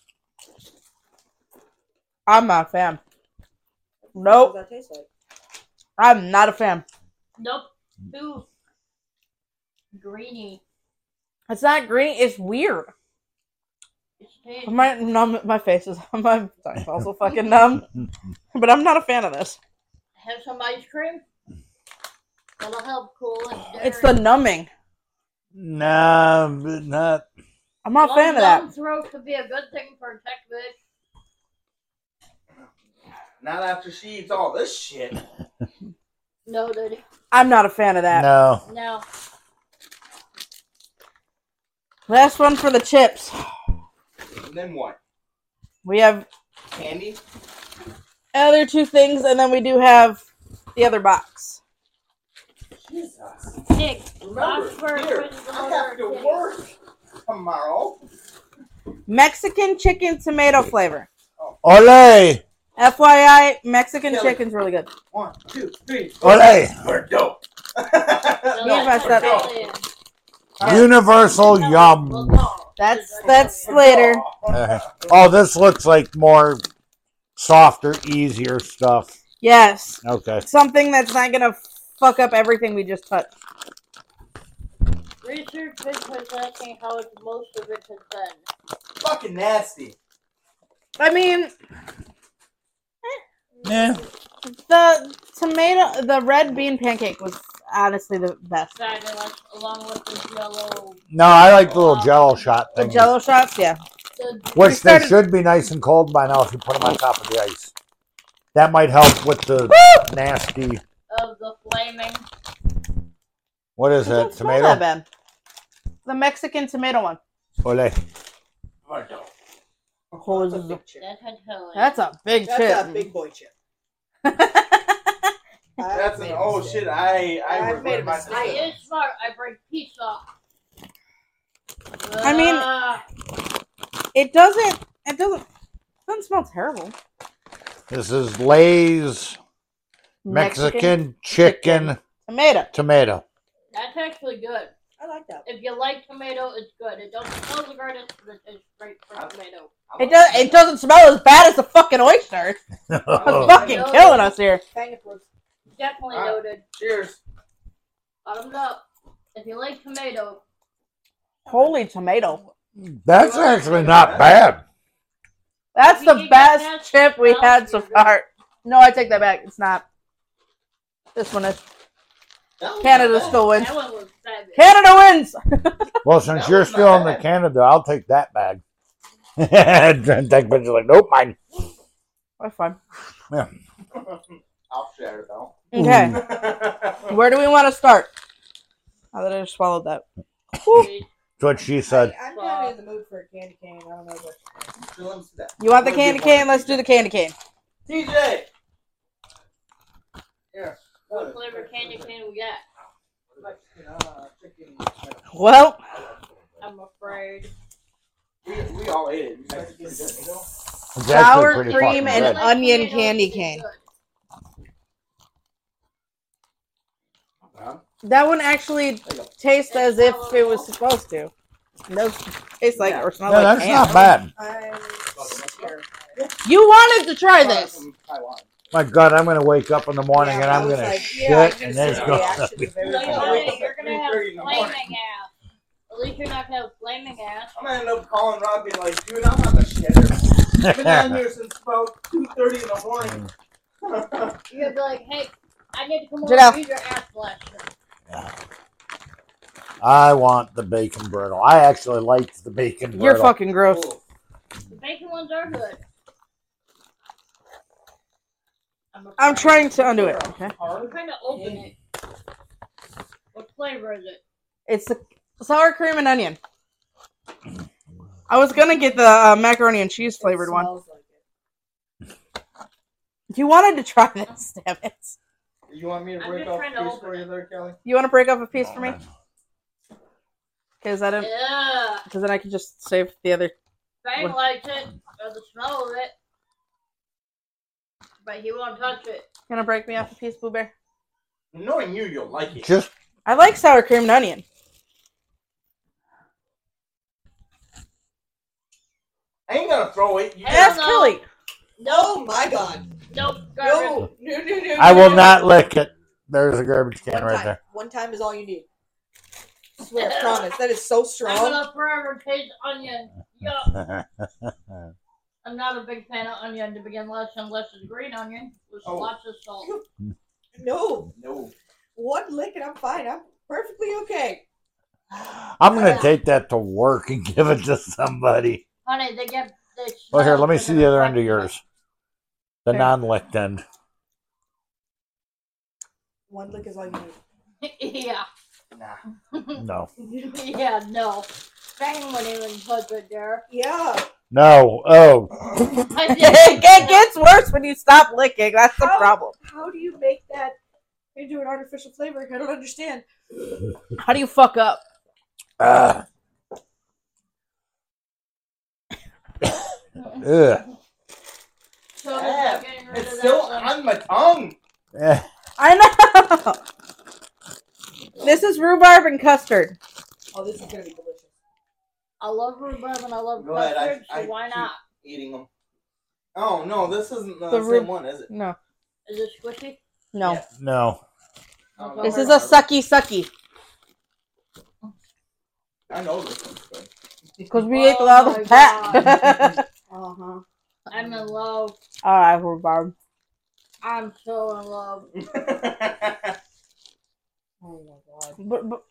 I'm not a fan. What Nope, does that taste like? I'm not a fan. Nope. Too greeny. It's not green. It's weird. It's tasty. My numb. My face is. My tongue's also fucking numb. But I'm not a fan of this. Have some ice cream. That'll help cool it. It's the numbing. Nah, but not. I'm not a fan of that. Throat could be a good thing for a tech bit. Not after she eats all this shit. No, dude. I'm not a fan of that. No. No. Last one for the chips. And then what? We have Candy? other two things, and then we do have the other box. Jesus. Nick, Remember, Oxford here, was the I have to order. work tomorrow. Mexican chicken tomato flavor. Ole! F Y I, Mexican Kelly. chicken's really good. One, two, three. Ole! We're dope. Me and my step- Universal yum. That's that's later. Uh, oh, this looks like more softer, easier stuff. Yes, Okay. something that's not gonna fuck up everything we just touched. Research was asking how it- most of it has been. Fucking nasty. I mean, Yeah. the tomato, the red bean pancake was honestly the best. Fabulous, along with the jello. No, I like the little jello shot The thing. Jello shots, yeah. The Which they started- should be nice and cold by now if you put them on top of the ice. That might help with the nasty. of the flaming. What is It that? doesn't smell that Tomato? bad. The Mexican tomato one. Ole. Oh, this That's a is a- big chip. That's a Helen. That's a big That's chip. a big boy chip. That's an oh shit. I I I've made a regret my mistake. I decision. is smart. I break pizza. I mean- Ah, It doesn't. It doesn't. It doesn't smell terrible. This is Lay's Mexican, chicken, tomato. tomato. that's actually good. I like that. If you like tomato, it's good. It doesn't smell the greatest, but it tastes great for tomato. It does. It doesn't smell as bad as the fucking oyster. It's fucking killing us here. Bang it for Definitely Alright. noted. Cheers. Bottoms up. If you like tomato, Holy tomato. That's actually not bad. That's You the get best that? chip we No, had so you're good. far. No, I take that back. It's not. This one is. That was Canada not bad. still wins. that one was fabulous. Canada wins. Well, since That you're was not still in the bad. Canada, I'll take that bag. And take pictures like, nope, mine. That's fine. Yeah. I'll share though. Okay. Where do we want to start? Now that I just swallowed that. Sweet. That's what she said. I, I'm kind of in the mood for a candy cane. I don't know what. Let me see that. You want the I'm gonna candy get one cane? Let's do the candy cane. T J. Here. What flavor candy cane we got? Uh, chicken. Well, I'm afraid. We, we all ate it. It's actually pretty good. You know? It's Sour actually pretty cream fucking and good. onion tomato, candy it's cane. good. Huh? that one actually There you go. tastes as if it was supposed to. It does taste like Yeah. or smell No, like that's ham. not bad. I'm scared. You wanted to try this. From Taiwan. My God, I'm going to wake up in the morning Yeah, and I I'm was going to like, shit, yeah, I and can there's see the going reaction to be. of So everybody. you I know, wake up you're at gonna have three thirty in the morning. flaming ass. At least you're not gonna have flaming ass. I'm gonna end up calling Rob being like, dude, I'm on the shitter. I've been down here since about two thirty in the morning. You're gonna be like, hey, I need to come over Janelle. and use your ass blaster. I want the bacon brittle. I actually liked the bacon brittle. You're fucking gross. Cool. The bacon ones are good. I'm, I'm afraid. trying to undo it. Okay. I'm trying to open it. What flavor is it? It's the sour cream and onion. I was gonna get the uh, macaroni and cheese flavored It one. smells like it. You wanted to try this, damn it. You want me to I'm break just off trying to a piece open for you it. there, Kelly? You want to break up a piece for me? Because I don't. Yeah. Because then I can just save the other. Fang What? likes it, or the smell of it. But he won't touch it. Gonna break me off a piece, Boo Bear? Knowing you, you'll like it. Just I like sour cream and onion. I ain't gonna throw it. You Hell Ask no. Kelly. Oh my god. Nope, No, garbage. no, no, no. I no, will no. not lick it. There's a garbage can One right time. there. One time is all you need. I swear, I promise. That is so I'm strong. gonna forever taste onion. Yup. I'm not a big fan of onion to begin with, unless it's green onion with Oh. lots of salt. No. No. One lick and I'm fine. I'm perfectly okay. I'm gonna take that to work and give it to somebody. Honey, they get. They Oh, here, smell let me for see the other end of breakfast. yours. The Okay. non-licked end. One lick is all you yeah. Nah. No. need. Yeah, no. Fang wouldn't even put it there. Yeah. No. Oh. I it, did. it gets worse when you stop licking. That's the How? problem. How do you make that into an artificial flavor? I don't understand. How do you fuck up? Ah. Ugh. So does Yeah, that getting rid it's of still that one. on my tongue. Eh. I know. This is rhubarb and custard. Oh, this is gonna be delicious. I love rhubarb and I love Go ahead. I, custard, so I why keep not? eating them. Oh no, this isn't the, The same rib- one, is it? No, Is it squishy? no. Yeah. No. Oh, This no, is a sucky sucky I know this one's good. because we Oh ate a lot of my the pack. Uh huh. I'm in love. All right, rhubarb. I'm so in love. Oh my god. But, but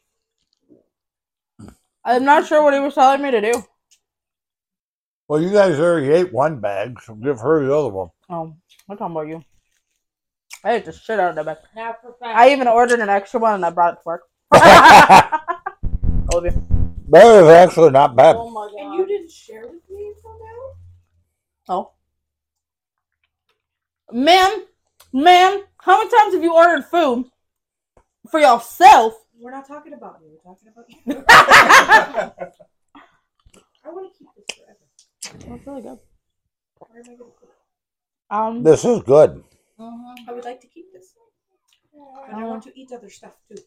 I'm not sure what he was telling me to do. Well, you guys already ate one bag, so give her the other one. Oh, I'm talking about you. I ate the shit out of that bag. Now for fact. I even ordered an extra one and I brought it to work. Told you. That is actually not bad. Oh my god. And you didn't share with me until now? Oh. Ma'am, ma'am, how many times have you ordered food for yourself? We're not talking about me. We're talking about you. That's I want to keep this forever. really good. Where am I going to put it? Um, This is good. Mhm. I would like to keep this. But I want to eat other stuff too.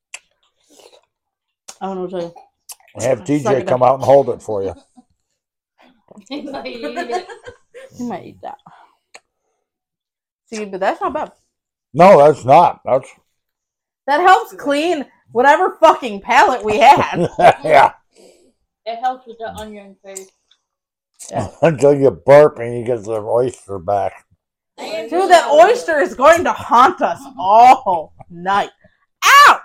I don't know what to tell you. Have T Suck J it come up. out and hold it for you. He might eat it. You might eat that. See, but that's not bad. No, that's not. That's That helps clean whatever fucking palate we had. yeah. It helps with the onion paste. Until you burp and you get the oyster back. Dude, that oyster is going to haunt us all night. Ow!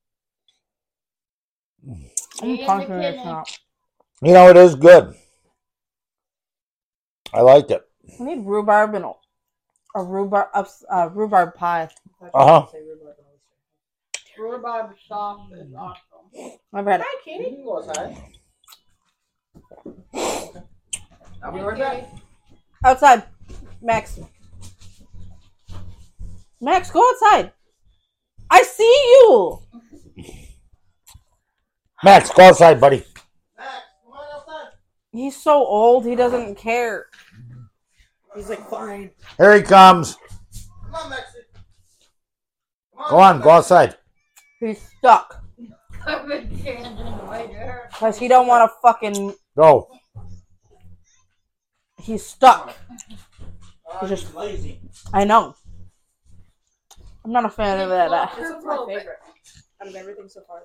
I'm Yeah, punching the this kidney. out. You know, it is good. I liked it. We need rhubarb and a, a rhubarb uh, rhubarb pie. Uh-huh. Rhubarb sauce is awesome. I've had it. Hi, You Katie. can go outside. I'll be right back. Outside. Max. Max, go outside. I see you. Max, go outside, buddy. Max, come on outside. He's so old, he doesn't care. He's like, fine. Here he comes. Come on, Maxie. Come Go on, go outside. He's stuck. Covered sand in the white hair. Because he don't want to fucking... Go. He's stuck. Uh, He's just- he's lazy. I know. I'm not a fan of that. uh, This is my favorite out of everything so far.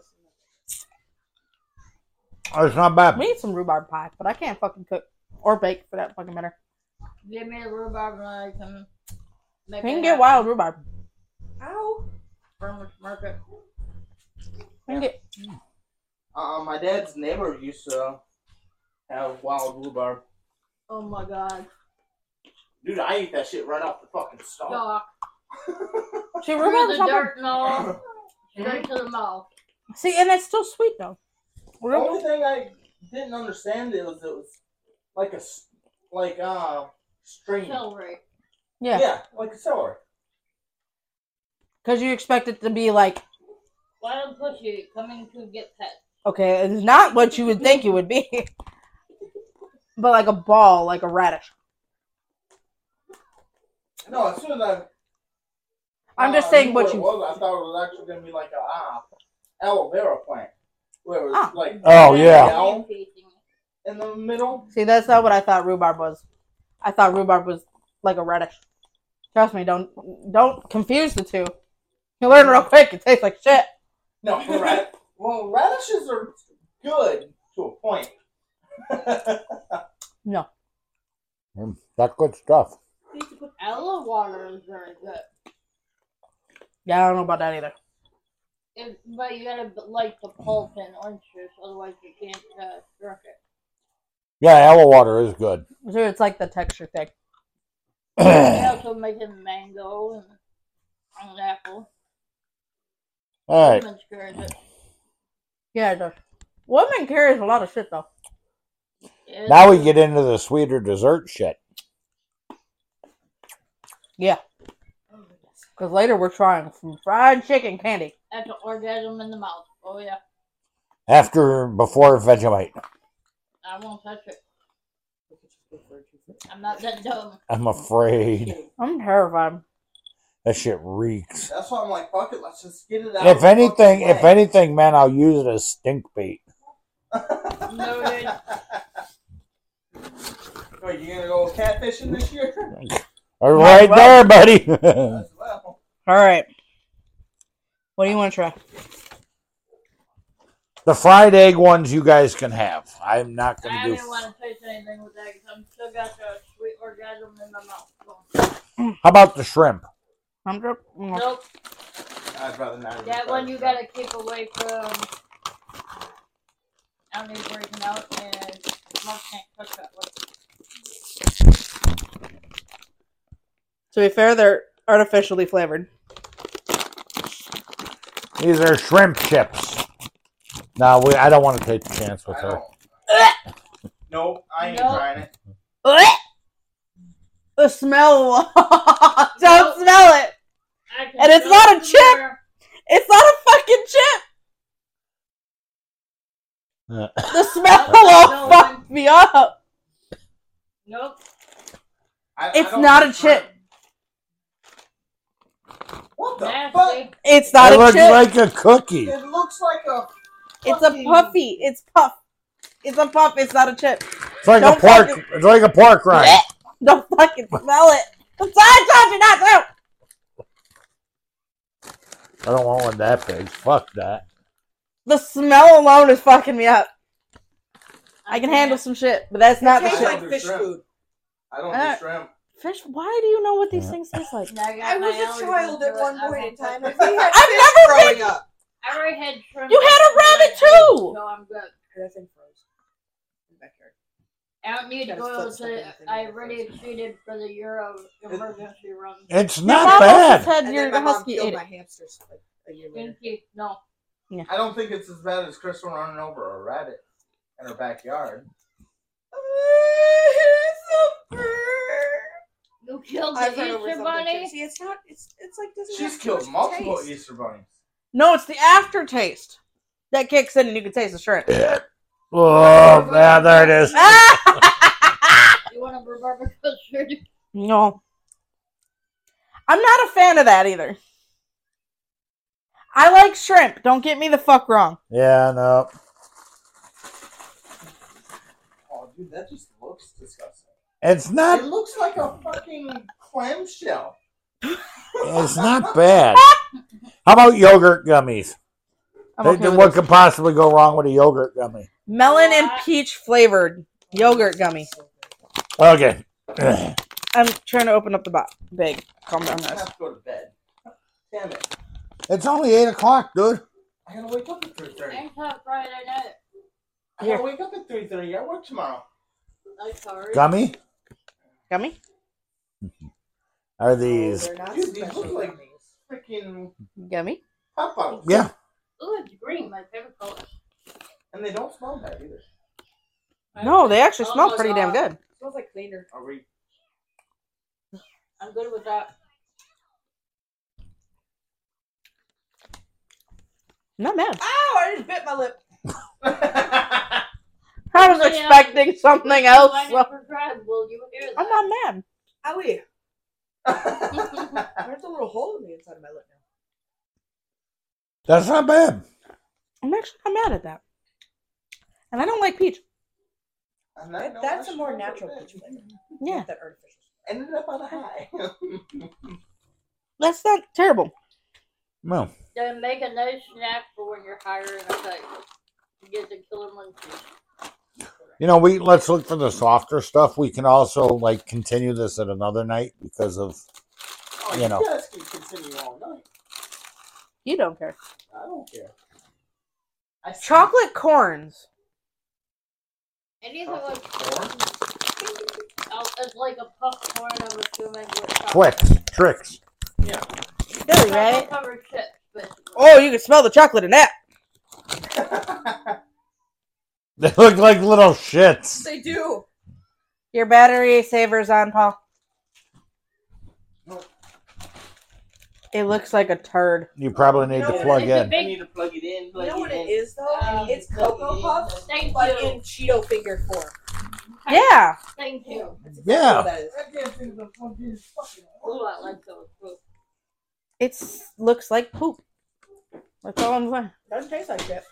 Oh, it's not bad. We need some rhubarb pie, but I can't fucking cook. Or bake, for that fucking matter. Give me the rhubarb and I can make We it can get happen. wild rhubarb. Ow. Farmer's market. We can get... Uh, my dad's neighbor used to have wild rhubarb. Oh my god. Dude, I ate that shit right off the fucking stalk. Dog. See, Through rhubarb the is not bad. dirt and all. Straight to the mouth. See, and it's still sweet, though. The only thing I didn't understand is it was like a s- like uh string. Celery. Yeah. Yeah, like a celery. Because you expect it to be like... Wild pussy coming to get pet. Okay, it's not what you would think it would be. But like a ball, like a radish. No, as soon as I. I'm just uh, saying knew what it you... was, I thought it was actually gonna be like a ah aloe vera plant, where it was Ah. like Oh, yeah. down in the middle. See, that's not what I thought rhubarb was. I thought rhubarb was like a radish. Trust me, don't don't confuse the two. You learn real quick. It tastes like shit. No, rad- well, radishes are good to a point. No. Mm, That's good stuff. Aloe water is very good. Yeah, I don't know about that either. It, but you gotta like the pulp in orange juice, otherwise you can't uh, drink it. Yeah, aloe water is good. So it's like the texture thing. They also make it mango and pineapple. All right. Lemon squares it. Yeah, it does. Women carries a lot of shit though. It's- Now we get into the sweeter dessert shit. Yeah. Because later we're trying some fried chicken candy. That's an orgasm in the mouth. Oh yeah. After, before Vegemite. I won't touch it. I'm not that dumb. I'm afraid. I'm terrified. That shit reeks. That's why I'm like, fuck it, let's just get it out. If of the anything, fucking if way. anything, man, I'll use it as stink bait. Noted. Wait, you gonna go catfishing this year? All right there, buddy. As well. All right. What do you want to try? The fried egg ones you guys can have. I'm not I going to do. didn't want to taste anything with that because I'm still got the sweet orgasm in my mouth. So, How about the shrimp? I'm just, mm, nope. I'd rather not. even That try one to you try. gotta keep away from. I don't need breaking out, and Mark can't touch that one. to be fair, they're artificially flavored. These are shrimp chips. No, we. I don't want to take the chance with I her. don't. Nope, I ain't Nope. trying it. The smell. Don't Nope. smell it. I can And it's go not a chip. somewhere. It's not a fucking chip. Yeah. The smell No, will no, fuck me up. Nope. I, It's I don't not a do chip. shrimp. What the Nasty. fuck? It's not It a looks chip. like a cookie. It looks like a. It's a fucking- puffy. It's puff. It's a puff. It's not a chip. It's like Don't a pork. fucking- It's like a pork rind. Don't fucking smell it. I'm sorry, I told you not to. I don't want one that big. Fuck that. The smell alone is fucking me up. I can handle some shit, but that's not It the tastes shit. shit. like fish food. I don't Uh, do shrimp. Fish. Why do you know what these things taste like? Now I got I my was a allergies child to at it. one I point in won't time. touch and it. we had I've fish never growing up. I already had shrimp. You had a rabbit too. So I'm good. That thing froze in the backyard. I don't need to Gotta go flip stuff to. anything I that already frozen. exceeded for the year of emergency run. It's Your not mom also bad. said And your then my mom husky killed ate my it. hamsters like a year later. Thank you. No. I don't think it's as bad as Crystal running over a rabbit in her backyard. You killed the I've run over Easter something bunny. too. See, it's not. It's it's like doesn't. She's have too killed much multiple taste. Easter bunnies. No, it's the aftertaste that kicks in, and you can taste the shrimp. Oh, yeah, there it is. You want a barbecue shrimp? No, I'm not a fan of that either. I like shrimp. Don't get me the fuck wrong. Yeah, no. Oh, dude, that just looks disgusting. It's It not. looks like a fucking clamshell. It's not bad. How about yogurt gummies? I'm They- okay with what this. could possibly go wrong with a yogurt gummy? Melon and peach flavored yogurt gummy. Okay. I'm trying to open up the box. Big. Calm down, I guys. have to go to bed. Damn it. It's only eight o'clock, dude. I gotta wake up at three thirty. Thanks on Friday night. I gotta wake up at three thirty. I work tomorrow. I'm sorry. Gummy? Gummy? Are Oh, these? they're not Dude, these special look like gummies. freaking Gummy? Pop-Ups. Yeah. Ooh, it's green. My favorite color. And they don't smell bad either. No, they actually smell Oh, pretty damn God. good. It smells like cleaner. Are we? I'm good with that. Not bad. Ow! I just bit my lip. I was Yeah. expecting something When else. you so- for drive, will you hear that? I'm not mad. Owie. There's a little hole in the inside of my lip now. That's not bad. I'm actually not mad at that. And I don't like peach. And I That, know that's I a more should go to natural bed. peach flavor. Yeah. Not that artificial. Ended up on a high. That's not terrible. No. Then make a nice snack for when you're higher in a fight. You get the killer munchies. You know, we let's look for the softer stuff. We can also like continue this at another night because of Oh, You know. you guys can continue all night. You don't care. I don't care. I see Chocolate corns. Anything like chocolate corn. oh, it's like a popcorn, I'm assuming with chocolate. Twix, tricks. Yeah. Really, right? Covered chips, basically. Oh, you can smell the chocolate in that. They look like little shits. They do. Your battery saver's on, Paul. No. It looks like a turd. You probably need You know to what plug it is? in. I need to plug it in. Plug You know it what in. it is though? Um, It's Cocoa Puffs, Thank but you. in Cheeto finger form. Yeah. Thank you. That's exactly Yeah. what that is. That damn thing's a fucking fucking. Ooh, I like those. Ooh. It looks like poop. That's all I'm saying. Doesn't taste like shit.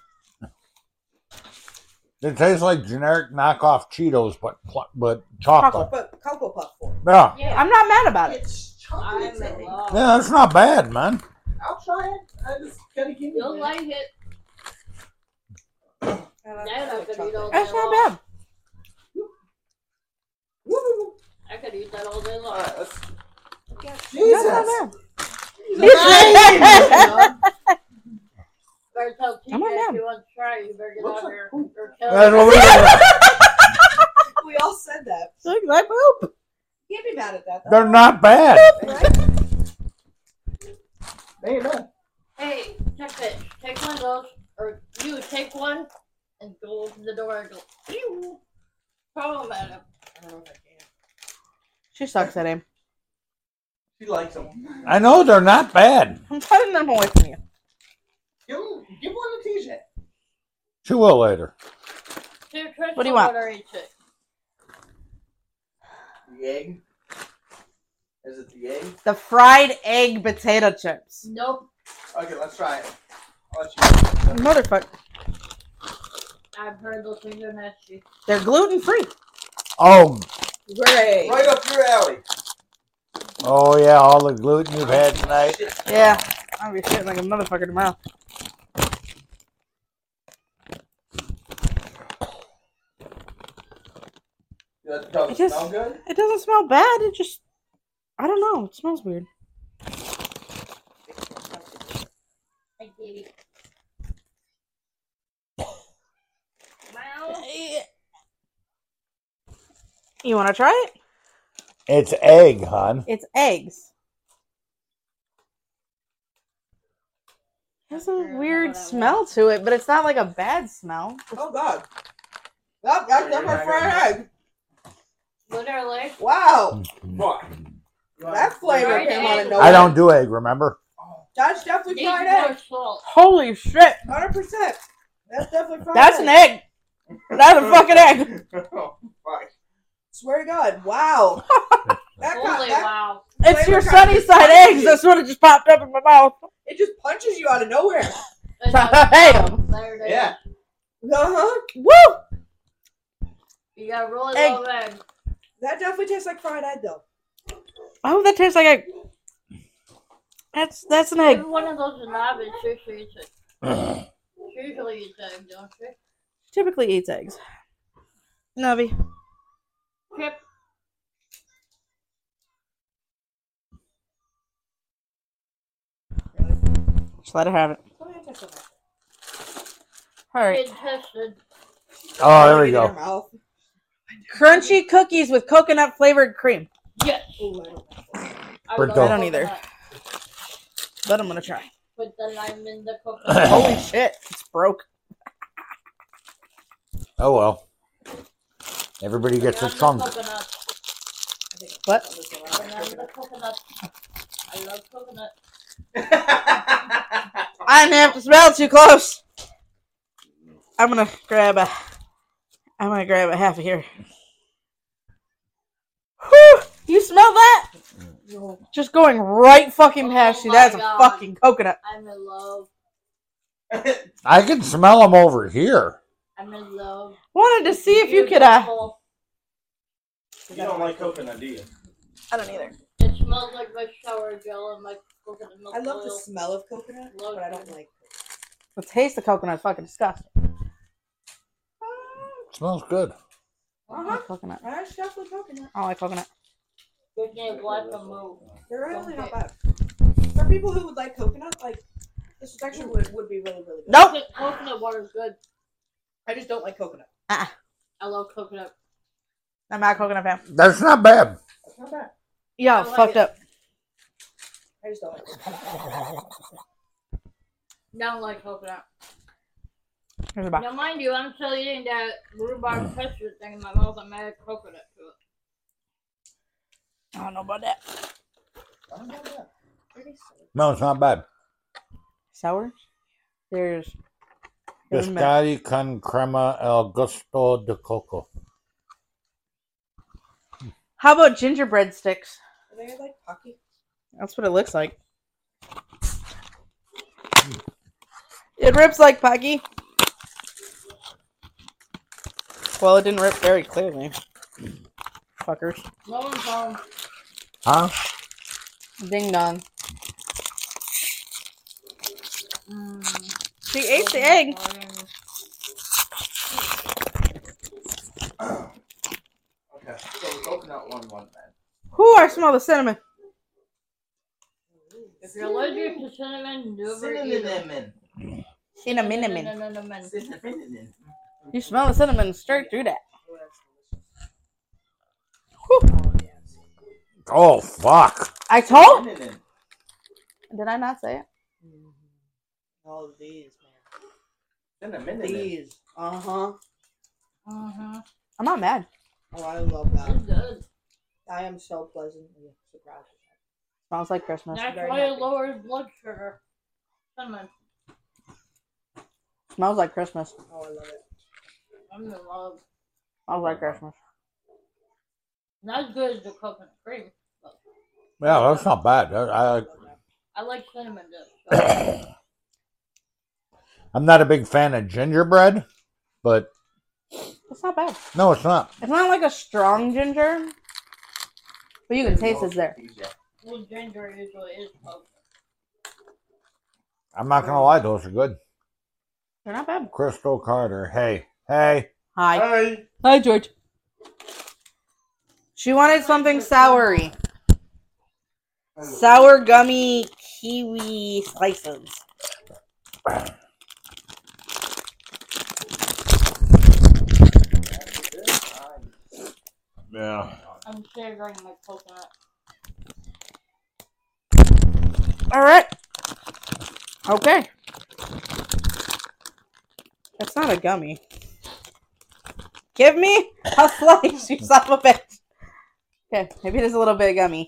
It tastes like generic knockoff Cheetos, but pl- but chocolate. But Cocoa Puff form. Yeah, Yeah, I'm not mad about it. It's chocolate. I'm in love. yeah, that's not bad, man. I'll try it. I just gotta give you. You'll like it. I love Yeah, I I like could eat chocolate. all That's day not long. bad. Woo! I could eat that all day long. Alright, let's. That's Jesus! not bad. Better tell T J I'm not if mad. you want to try, you better get Looks out like here. poop. Or kill That's it. what we We all said that. Looks like poop. Can't be mad at that. Though. They're not bad. Right? They ain't bad. Hey, check this. Take one of those, Or you would take one and go open the door and go, pew! Throw them at him. I don't know if I can. She sucks at him. She likes them. I know they're not bad. I'm putting them away from you. Give, him, give one to T J. She will later. Here, try What do you want? Butter each it. The egg. Is it the egg? The fried egg potato chips. Nope. Okay, let's try it. I'll let you. Motherfucker. I've heard those things are nasty. They're gluten free. Oh, Great. Right up your alley. oh yeah, all the gluten you've had tonight. Yeah. I'll be shitting like a motherfucker tomorrow. Does it It just- smell good? It doesn't smell bad. It just, I don't know. It smells weird. I get it. Well, You want to try it? It's egg, hon. It's eggs. It has a Sure, weird what I smell to it, but it's not like a bad smell. Oh god. That, that's You're that's not a fried egg. literally. Wow. What? That flavor Fried came out of egg. nowhere. I don't do egg, remember? That's definitely Needs fried more egg. salt. Holy shit. one hundred percent. That's definitely fried That's egg. an egg. That's a fucking egg. Oh, fuck. Swear to God. Wow. That got, Holy that, wow. It's your Flavor sunny kind of side spicy. eggs. That's what it just popped up in my mouth. it just punches you out of nowhere. Damn. There it is. Yeah. Uh-huh. Woo! You got a really Egg. low egg. That definitely tastes like fried egg though. Oh, that tastes like egg. That's that's an egg. Every one of those rabbits usually eats it. She usually eats egg, don't she? Typically eats eggs. Nubby. Chip. Just let her have it. Let me taste it. All right. Kid tested. Oh, there we Get it in go. your mouth. Crunchy cookies with coconut flavored cream. Yes. Ooh, I don't I, We're love done. I don't either. coconut. But I'm gonna try. Put the lime in the coconut. Holy shit. It's broke. Oh well. Everybody gets a Bring on chunk. the coconut. What? Bring on the coconut. I love coconut. I didn't have to smell too close. I'm gonna grab a. I'm gonna grab a half of here. Whew! You smell that? Just going right fucking past Oh you. That's a my God. fucking coconut. I'm in love. I can smell them over here. I'm in love. Wanted to see if you could. Uh, Beautiful. You don't like coconut, do you? I don't either. It smells like my shower gel and my coconut milk I love the oil. smell of coconut, Love but I don't coconut. like The taste of coconut is fucking disgusting. Smells good. I don't Uh-huh. like coconut. That's definitely coconut. I don't like coconut. Give me a glass of move. They're really not Okay. bad. For people who would like coconut, like this actually would, would be really, really good. Nope. Coconut- Coconut water is good. I just don't like coconut. Uh-uh. I love coconut. I'm not a coconut fan. That's not bad. It's not bad. Yeah, I like fucked it. up. I just don't like coconut. Don't like coconut. Here's a box. Now, mind you, I'm still eating that rhubarb custard thing in my mouth. I'm adding coconut to it. I don't know about that. I don't know that. Pretty sour. No, it's not bad. Sour? There's. there's milk. Biscotti con crema el gusto de coco. How about gingerbread sticks? Are they like Pocky? That's what it looks like. It rips like Puggy. Well, it didn't rip very clearly. Fuckers. No one's home. Huh? Ding dong. Mm, She ate the egg. Okay, so the coconut one won then. Whoo, I smell the cinnamon. If you're allergic to cinnamon, never eat it. Cinnamon. Cinnamon. Cinnamon. Cinnamon. You smell the cinnamon straight through that. Oh, that's delicious. Oh, fuck. I told. Cinnamon. Did I not say it? All of these, man. Cinnamon in it. These. Uh huh. Mm-hmm. I'm not mad. Oh, I love that. It's good. I am so pleasantly surprised. Smells like Christmas. That's very why it happy. lowers blood sugar. Cinnamon. Smells like Christmas. Oh, I love it. I'm in love. Smells like Christmas. Not as good as the coconut cream. But Yeah, that's not bad. I, I, I like cinnamon dip. So. I'm not a big fan of gingerbread, but It's not bad. no, it's not. It's not like a strong ginger, but you can taste it's there. Well, ginger usually is coconut. I'm not gonna lie, those are good. They're not bad. Crystal Carter. Hey, hey. Hi. Hey. Hi, George. She wanted something soury. Sour gummy kiwi slices. Yeah. I'm savoring my coconut. All right. Okay. That's not a gummy. Give me a slice, you son of a bitch. Okay, maybe it is a little bit gummy.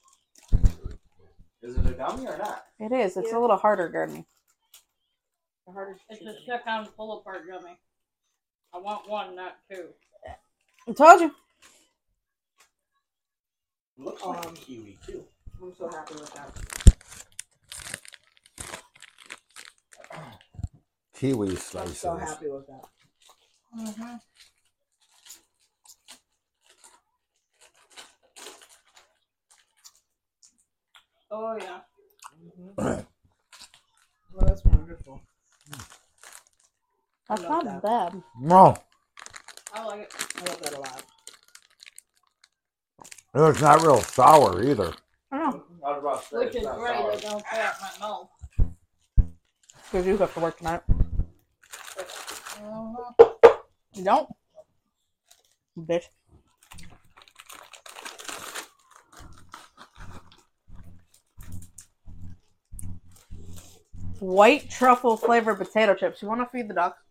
Is it a gummy or not? It is. It's Yeah. a little harder gummy. The hardest It's chicken. a check on pull apart gummy. I want one, not two. I told you. It looks like Um, kiwi too. I'm so happy with that. Kiwi I'm slices. so happy with that. Mm-hmm. Oh yeah. Mm-hmm. Well, that's wonderful. That's I not love that. bad. No, I like it. I love that a lot. it's not real sour either. I don't know. I was about to say, Which it's is not great. sour. I don't tear up my mouth. Because you have to work tonight. Mm-hmm. You don't? Bitch. White truffle flavored potato chips. You want to feed the dog?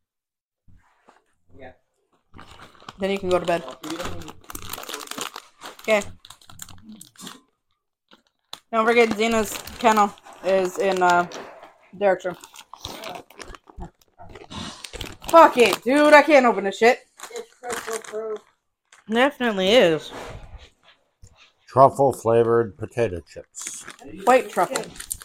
Yeah. Then you can go to bed. I'll feed 'em. Okay. Don't forget Xena's kennel is in uh, Derek's room. Fuck it, dude. I can't open this shit. It's crystal proof. Definitely is. Truffle flavored potato chips. White truffle.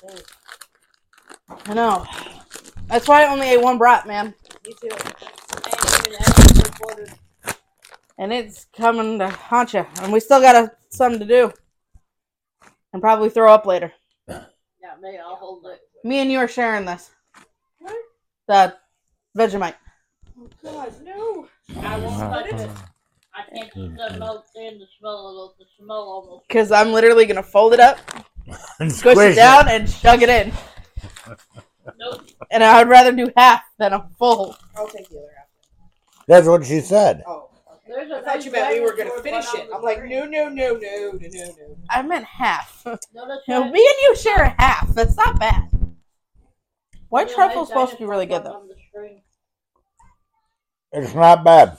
I know. That's why I only ate one brat, man. Me too. And it's recorded. And it's coming to haunt you. And we still got a, something to do. And probably throw up later. Yeah, maybe I'll hold it. Me and you are sharing this. The Vegemite. Oh God, no! I won't touch it. I can't stand the milk and the smell of it. The smell almost. Because I'm literally going to fold it up, And squish squish it down, and chug it in. Nope. And I would rather do half than a full. I'll take the other half. That's what she said. Oh, okay. There's a I thought nice you meant we were gonna dinosaur finish butt it. on the I'm like, screen. no, no, no, no, no, no, no. I meant half. Notice You know, that- me and you share a half. That's not bad. White there's a truffle's nice supposed to be really good, dinosaur though. butt on the screen. It's not bad.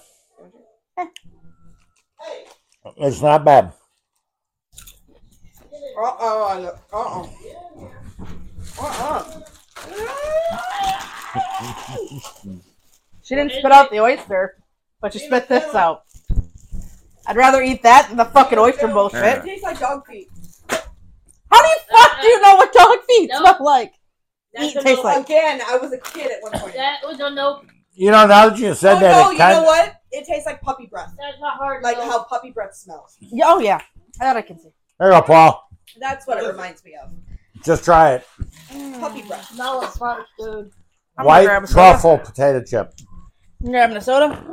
It's not bad. Uh oh, uh oh, uh uh. She didn't spit out the oyster, but she spit this out. I'd rather eat that than the fucking oyster It bullshit. tastes like dog feet. How do you fuck do you know what dog feet No. smell like? That's Eat a tastes no- like. Again, I was a kid at one point. That was a nope. You know, now that you said oh that, no, it you kind know what? It tastes like puppy breath. That's a hard Like no. how puppy breath smells. Yeah, oh yeah, that I can see. There you go, Paul. That's what it reminds me of. Just try it. Puppy breath. Smell it first, dude. I'm gonna grab White a soda. truffle potato chip. You grabbing a soda?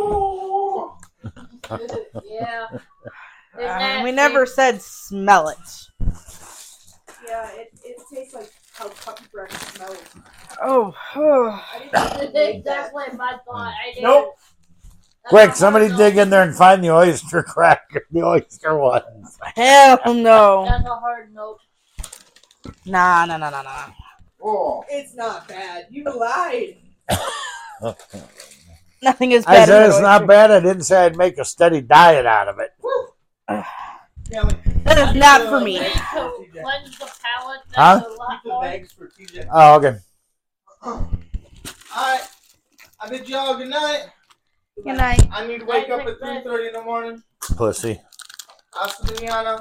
Yeah. It's Uh, we nasty. never said smell it. Yeah, it, it tastes like how puppy breath smells. Oh, oh. I didn't That's even make exactly that. my thought. I did. Nope. That's Quick, a somebody hard dig no. in there and find the oyster cracker, the oyster ones. Hell no. That's a hard note. Nah, nah, nah, nah, nah. Oh. It's not bad. You lied. Nothing is I bad. said as it's an not oyster. bad. I didn't say I'd make a steady diet out of it. Kelly, That is not for me. To cleanse the palate, that's Huh? a lot keep the more. bags for T J. Oh, okay. Alright. I bid y'all good night. Good night. I need to wake up at three thirty in the morning. Pussy. Hasta mañana.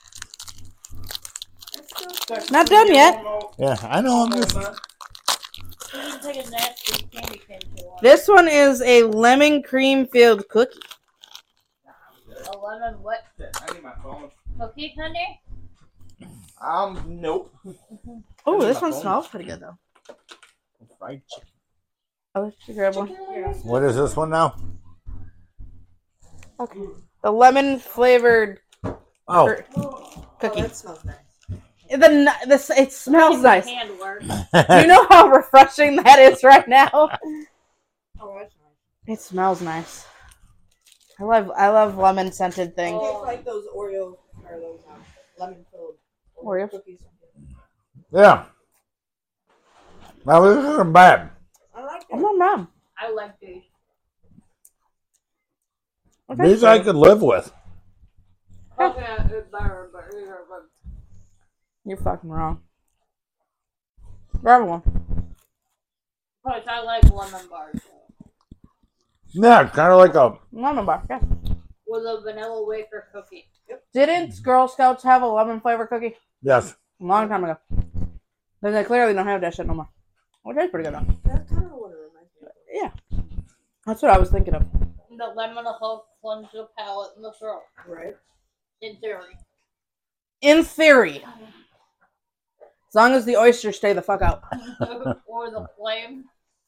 Not done yet. Yeah, I know. I'm just. You can take a nasty candy cane to one. This one is a lemon cream filled cookie. A lemon what? I need my phone. Cookie, honey? Um, nope. Oh, this one smells pretty good though. Fried chicken. I'll let you grab one. What is this one now? Okay. The lemon flavored Oh, cur- Oh, cookie. that smells nice. The n- this it smells nice. Hand work. Do you know how refreshing that is right now? Oh, that's nice. It smells nice. I love I love lemon scented things. It's like those Oreo or those um, lemon filled Oreos? cookies. yeah. Now this isn't bad. I like I'm it. not mad. I like these. Okay. These I could live with. Okay, it's better, but these are good. You're fucking wrong. Grab one. Plus, I like lemon bars though. Yeah, kind of like a. Lemon bar, yeah. With a vanilla wafer cookie. Didn't Girl Scouts have a lemon flavor cookie? Yes. A long time ago. Then they clearly don't have that shit no more. Well, that's pretty good though. That's kind of what it reminds me of. Yeah. That's what I was thinking of. The lemon will help cleanse the palate and the throat. Right. In theory. In theory. As long as the oysters stay the fuck out. Or the flame.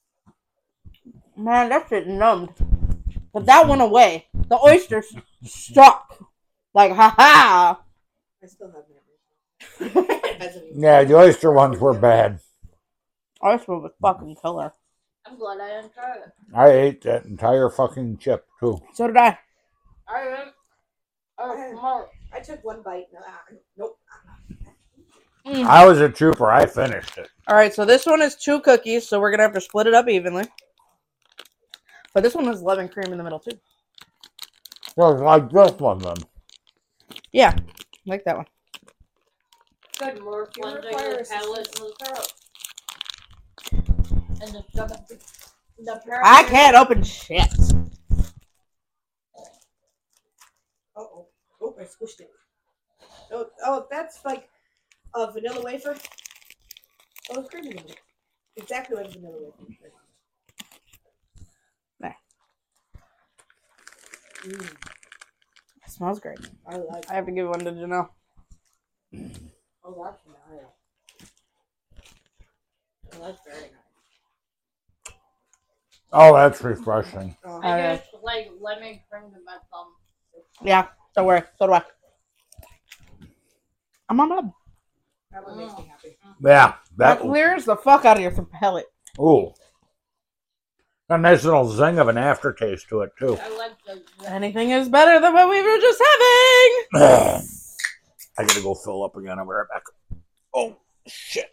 Man, that shit numbed. But that went away. The oysters stuck. Like, ha ha. I still have memories. It hasn't even- Yeah, the oyster ones were bad. Oyster was fucking killer. I'm glad I didn't try it. I ate that entire fucking chip too. So did I. I didn't. Oh, more. I took one bite. No, ah, nope. Mm. I was a trooper. I finished it. Alright, so this one is two cookies, so we're gonna have to split it up evenly. But this one has lemon cream in the middle too. Well, like this one then. Yeah, like that one. Good, more You cleansing require the palate and the throat. And the stomach. The I can't open shit. Uh-oh. Oh, I squished it. Oh, oh, that's like a vanilla wafer. Oh, it's creamy in it. Exactly like a vanilla wafer. There. Mm, It smells great. I like I have to give one to Janelle. Oh, that's nice. Oh, that's very nice. Oh, that's refreshing. Oh, I Alright. just like lemon cream to my thumb. Yeah, don't worry. So do I. I'm on up. that one makes me happy. Yeah, That that. clears the fuck out of your palate. Ooh, a nice little zing of an aftertaste to it too. I like the. Anything is better than what we were just having. I gotta go fill up again. I'll be right back. Oh shit.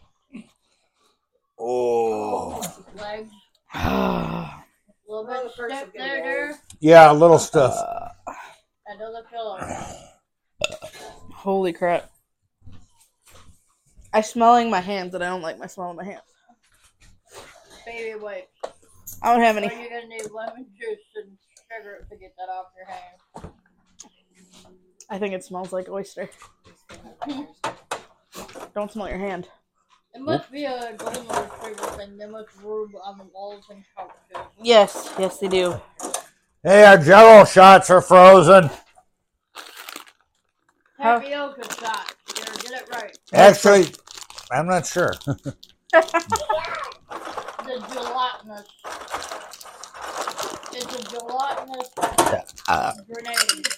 Oh. legs. Uh, A little Well, bit the first stiff will get there, walls. there. Yeah, a little stuff. Another pillow. Holy crap. I'm smelling my hands and I don't like my smell of my hands. Baby wipes. I don't have Or any. you're gonna need lemon juice and sugar to get that off your hands. I think it smells like oyster. Don't smell your hand. It must be a golden retriever thing. They must rube on the walls and couches. Yes, yes they do. Hey, our Jello shots are frozen. How- Tapioca shot. Here, get it right. Actually, I'm not sure. The gelatinous. It's a gelatinous Uh, grenade.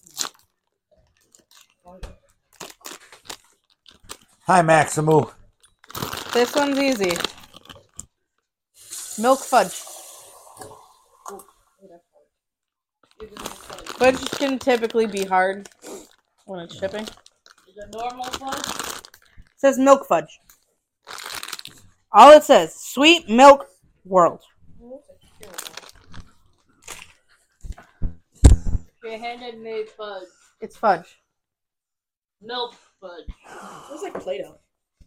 Hi, Maximu. This one's easy. Milk fudge. Fudge can typically be hard when it's shipping. It Is it normal fudge? says milk fudge. All it says, sweet milk world. She handed me fudge. It's fudge. Milk fudge. It was like Play-Doh.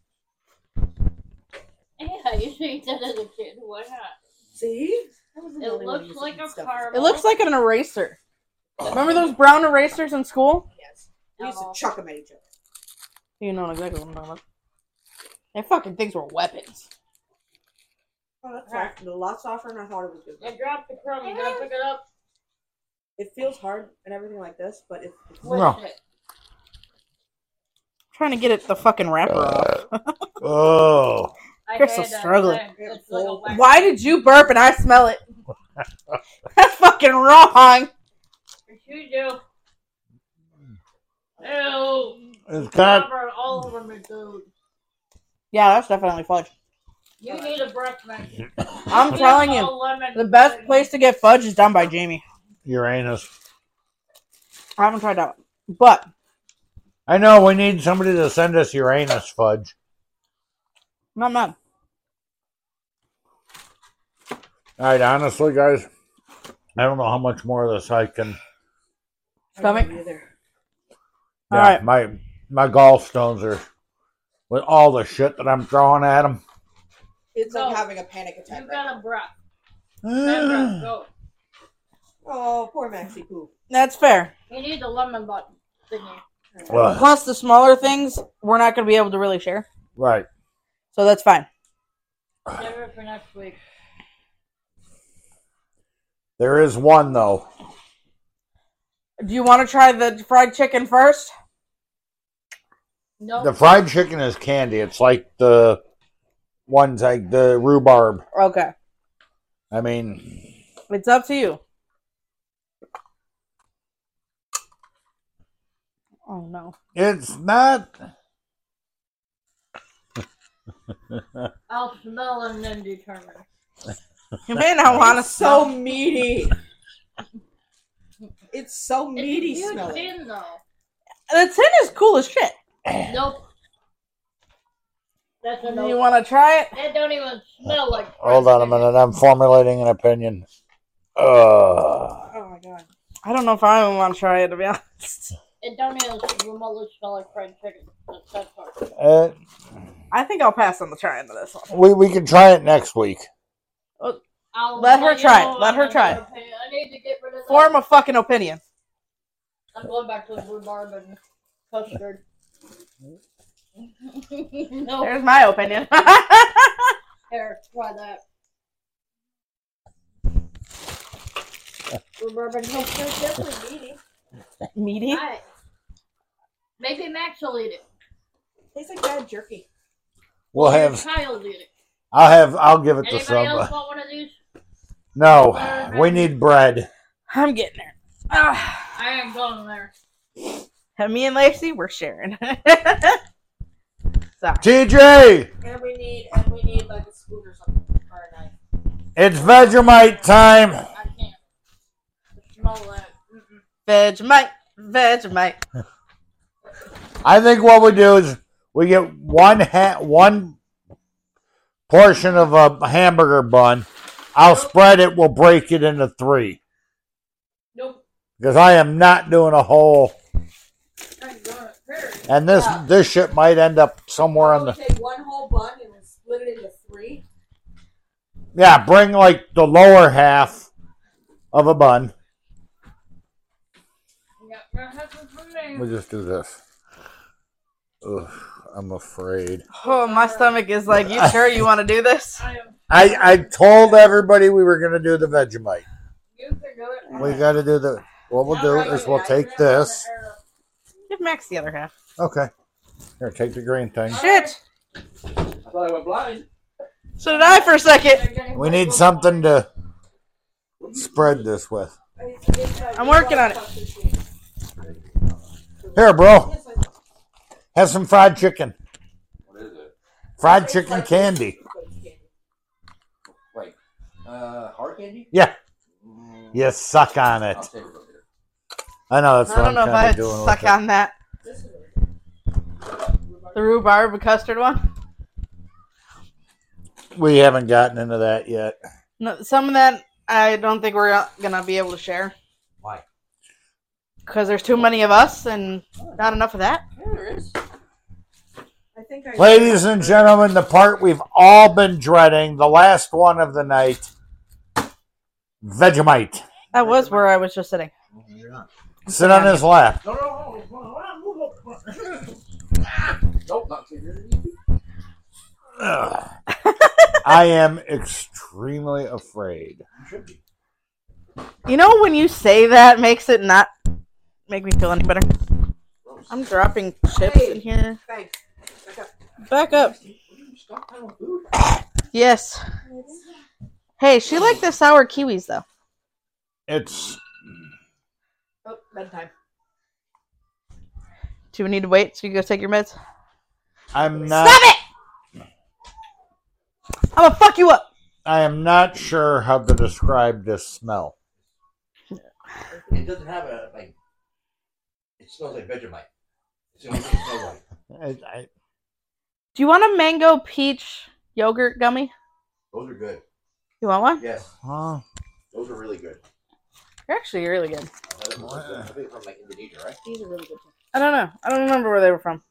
Yeah, you should eat that as a kid. Why not? See? That was the It only one looks used like to a eat stuff. caramel. It looks like an eraser. Remember those brown erasers in school? Yes. We used to chuck them at each other. You know exactly what I'm talking about. They fucking things were weapons. Oh, that's soft. A lot softer than I thought it was going to I be. dropped the crumb. You gonna pick it up? It feels hard and everything like this, but it, it's Squish No. it. Trying to get it the fucking wrapper off. Oh. I You're so had, uh, struggling. thing. It's like a wax- Why did you burp and I smell it? That's fucking wrong. You do. Ew. It's got. Cover all over me, dude. Yeah, that's definitely fudge. You need a breath mint. I'm telling you, the best place to get fudge is down by Jamie. Uranus. I haven't tried that one. But I know we need somebody to send us Uranus fudge. I'm not mad. All right, honestly, guys, I don't know how much more of this I can. Stomach? I don't know either. All Yeah, right. my my gallstones are with all the shit that I'm throwing at them. It's Go. like having a panic attack. You Right got now. a breath. That breath, go. Oh, poor Maxie Poo. That's fair. You need the lemon button thingy. Well, Plus, the smaller things, we're not going to be able to really share. right. So that's fine. Save it for next week. There is one though. Do you want to try the fried chicken first? Nope. The fried chicken is candy. It's like the ones like the rhubarb. Okay. I mean, It's up to you. Oh, no. it's not. I'll smell and then determine. You may not want to It's so smell. meaty. It's so meaty It's a huge smelling. tin, though. The tin is cool as shit. Nope. That's a You no. want to try it? It don't even smell like. Hold on a minute. I'm formulating an opinion. Uh, Oh my god. I don't know if I even want to try it, to be honest. It don't even remotely smell like fried chicken. That's that part. uh, I think I'll pass on the trying of this one. we we can try it next week. I'll Let her you try it. know Let her I'm try gonna pay- I need to get rid of that. Form a fucking opinion. I'm going back to the rhubarb and custard. No, There's my opinion. here, try that. Rhubarb and custard. Definitely meaty. Meaty? Try it. Maybe Max will eat it. Tastes like bad jerky. We'll Your have. child eat it. I'll have. I'll give it to Anybody else somebody. want one of these? No, we need bread. I'm getting there. Ah, I am going there. me and Lacey, we're sharing. Sorry. T J, And we need and we need like a spoon or something or a knife. it's Vegemite time. I can't. Smell that. Mm-mm. Vegemite, Vegemite. I think what we do is we get one ha- one portion of a hamburger bun. I'll spread it. We'll break it into three Nope. because I am not doing a whole. I'm going to period. And this this shit might end up somewhere on We'll the. take one whole bun and we'll split it into three. Yeah, bring like the lower half of a bun. Yeah, that happens for me. We'll just do this. Ugh, I'm afraid. Oh, my stomach is like, you sure you want to do this? I am. I, I told everybody we were going to do the Vegemite. You can do it. We got to do the. What we'll do is we'll take this. Give Max the other half. Okay. Here, take the green thing. Shit. I thought I went blind. So did I for a second. We need something to spread this with. I'm working on it. Here, bro. Have some fried chicken. What is it? Fried chicken candy. Wait. Uh, hard candy? Yeah. Mm, You suck on it. I'll save it for later. I know that's I what don't I'm know if kind I'd of doing. suck with it. on that. The rhubarb custard one. We haven't gotten into that yet. No, some of that I don't think we're gonna be able to share Why? because there's too many of us and not enough of that. Yeah, there is. I think I. Ladies and gentlemen, the part we've all been dreading, the last one of the night, Vegemite. That was where I was just sitting. No, you're not. Sit on his lap. No, no, no. Nope, not too. Ugh. I am extremely afraid. You should be. You know when you say that makes it not make me feel any better. I'm dropping chips in here. Thanks. Back up. Back up. Stop playing with food. Yes. Hey, she liked the sour kiwis though. It's Oh, bedtime. Do we need to wait so you go take your meds? I'm not Stop it! I'm gonna fuck you up. I am not sure how to describe this smell. It doesn't have a like. It smells like Vegemite. It's the only thing it smells like. I, I, Do you want a mango peach yogurt gummy? Those are good. You want one? Yes, huh? those are really good. They're actually really good. I think they're from like Indonesia, right? These are really good. I don't know. I don't remember where they were from.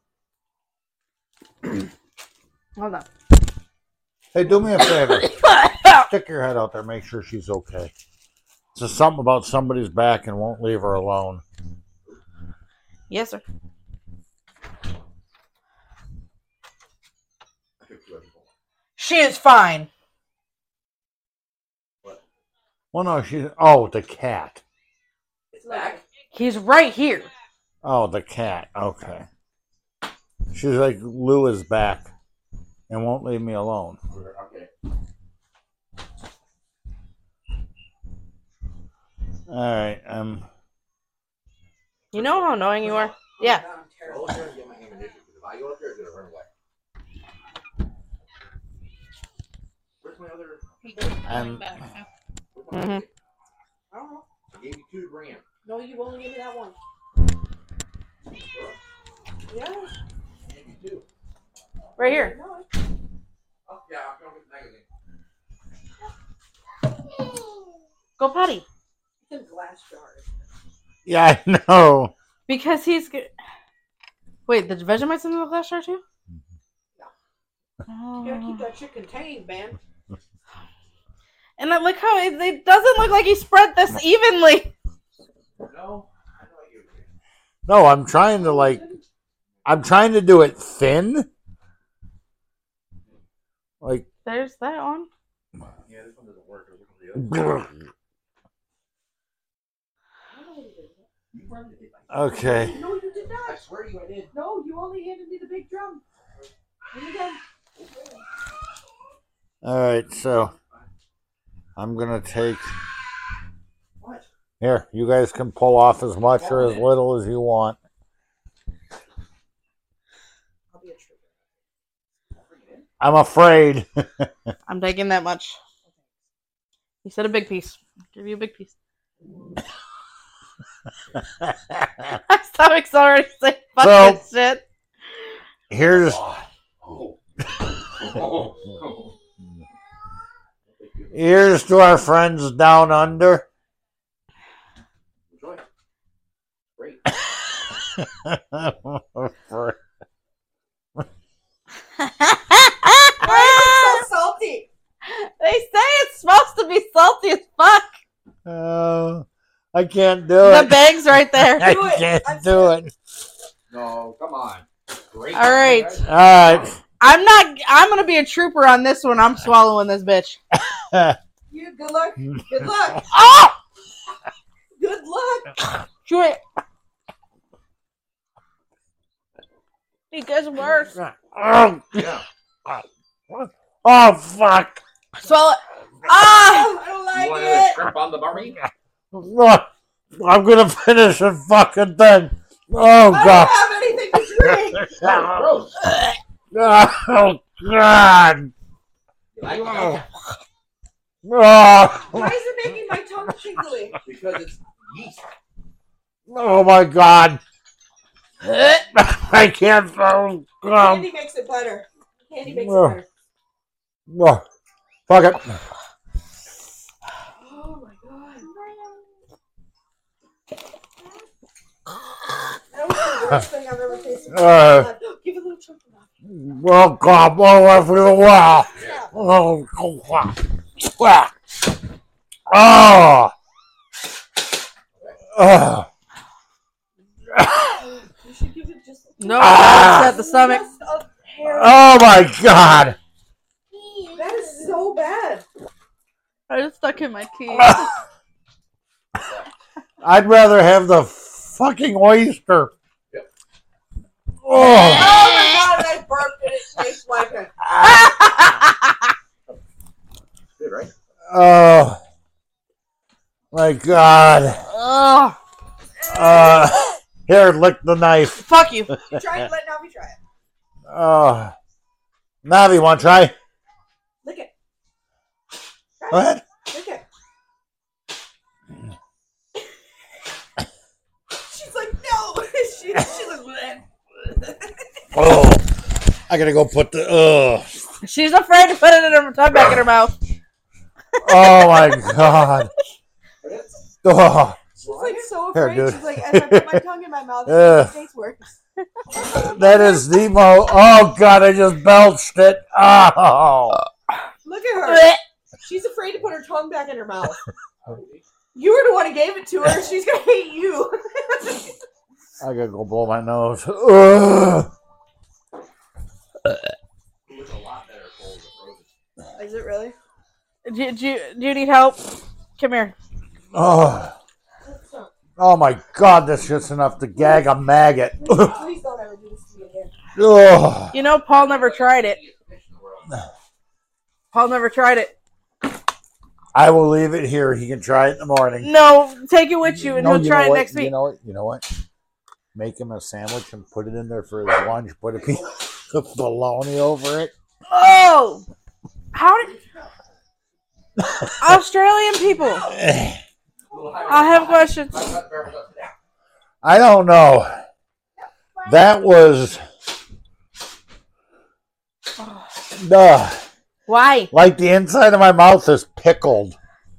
Hold on. Hey, do me a favor. Stick your head out there. Make sure she's okay. It's just something about somebody's back and won't leave her alone. Yes, sir. I took two every one. She is fine. Well, no, she's... Oh, the cat. It's back. He's right here. Oh, the cat. Okay. She's like, Lou is back and won't leave me alone. Okay. All right. Um. You know how annoying you are? Yeah. God, I'm I'll terrible. look there and get my ammunition because if I go up there, it's gonna run away. Where's my other? I'm. Where's my Mhm. other? I don't know. I gave you two to bring in. No, you only gave me that one. Yeah. I gave you two. Right here. No, Oh yeah, I'm gonna get the magazine. Go potty. it's in glass jars. Yeah, I know. Because he's. G- Wait, the Vegemite's in the glass jar too? Yeah. Oh. You gotta keep that shit contained, man. And I like how it, it doesn't look like he spread this evenly. No, I know you. No, I'm trying to like. I'm trying to do it thin. Like. There's that one. Yeah, this one doesn't work. I was looking for the other. I don't know what it is. You brought it. Okay. No, you did I not. swear to you, I did. No, you only handed me the big drum. And again. All right. So. I'm gonna take. What? Here, you guys can pull off as much or as little as you want. I'll be a trooper. I'm afraid. I'm taking that much. He said a big piece. I'll give you a big piece. My stomach's already saying fucking shit. Here's Oh. Oh. Oh. here's to our friends down under. Enjoy. Great. Why is it so salty? They say it's supposed to be salty as fuck. Oh, I can't do The it. bag's right there. I Do it. can't I'm do it. No, come on. Great. All right. All right. I'm not. I'm gonna be a trooper on this one. I'm swallowing this bitch. You good luck. Good luck. Oh, Good luck. chew it. It gets worse. Oh, Yeah. oh, fuck. Swallow it. Ah! Oh, I don't You like want it. a shrimp on the barbie? Look, I'm going to finish the fucking thing. Oh, I God. don't have anything to drink. Oh, gross. Oh, God. You like Oh. it? Oh, Why is it making my tongue tingly? Because it's yeast. oh my God. I can't. Oh, God. Candy makes it better. Candy makes Oh. it better. Oh, fuck it. Oh my god. That was the worst thing I've ever tasted. Uh, Give it a little chunk of that. Well, God, oh, I feel wow. Oh, oh, wow. Wow. Oh. Oh. You should give it just No, Ah. upset the stomach. just a hair. Oh, my God. That is so bad. I just stuck in my teeth. I'd rather have the fucking oyster. Yep. Oh. Oh my god, I burped and it tastes like it. Good, right? Oh. My God. Ugh. Uh, here, lick the knife. Fuck you. You try it, let Navi try it. Oh. Navi, want to try? Lick it. Try Go it. ahead. Lick it. She's like, no. she, she's like, bleh. Oh. I gotta go put the. Oh. She's afraid to put it in her tongue back in her mouth. Oh, my God. Oh. She's like so Here, afraid. dude. She's like, as I put my tongue in my mouth, Ugh. it tastes worse. That is the most. Oh, God, I just belched it. Oh. Look at her. She's afraid to put her tongue back in her mouth. You were the one who gave it to her. She's gonna hate you. I gotta go blow my nose. Ugh. It's a lot better cold than frozen. Is it really? Do, do, you- do you need help? Come here. Oh. Oh, my God, this shit's enough to gag a maggot. Please, please don't ever do this to me again. Oh. You know, Paul never tried it. Paul never tried it. I will leave it here. He can try it in the morning. No, take it with you and No, he'll you try know it what? next week. You know what? You know what? Make him a sandwich and put it in there for his lunch. Put a piece of bologna over it. Oh! How did. Australian people. I have questions. I don't know. That was uh, Why? like the inside of my mouth is pickled.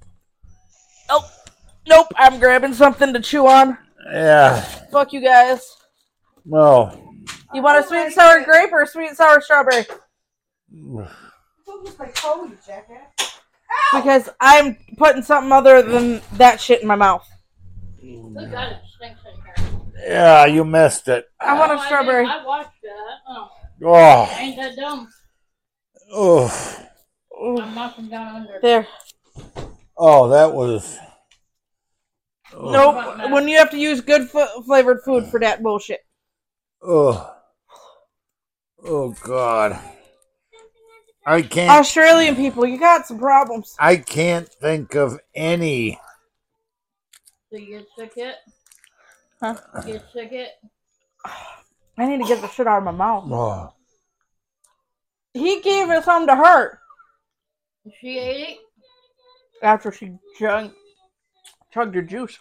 Nope, I'm grabbing something to chew on. Yeah. Fuck you guys. No. You want a sweet and sour grape or a sweet and sour strawberry? Don't look my toe, you jackass. Because I'm putting something other than that shit in my mouth. Good God, it stinks in here. Yeah, you missed it. I want Oh, a I strawberry. didn't- I watched that. Oh, Oh. ain't that dumb? Oh. I'm knocking down under. There. Oh, that was. Oh. Nope. When you have to use good f- flavored food for that bullshit. Oh. Oh, God. I can't. Australian people, you got some problems. I can't think of any. So you get sick it? Huh? You get sick it? I need to get the shit out of my mouth. Oh. He gave it some to her She ate it? after she chugged, chugged her juice.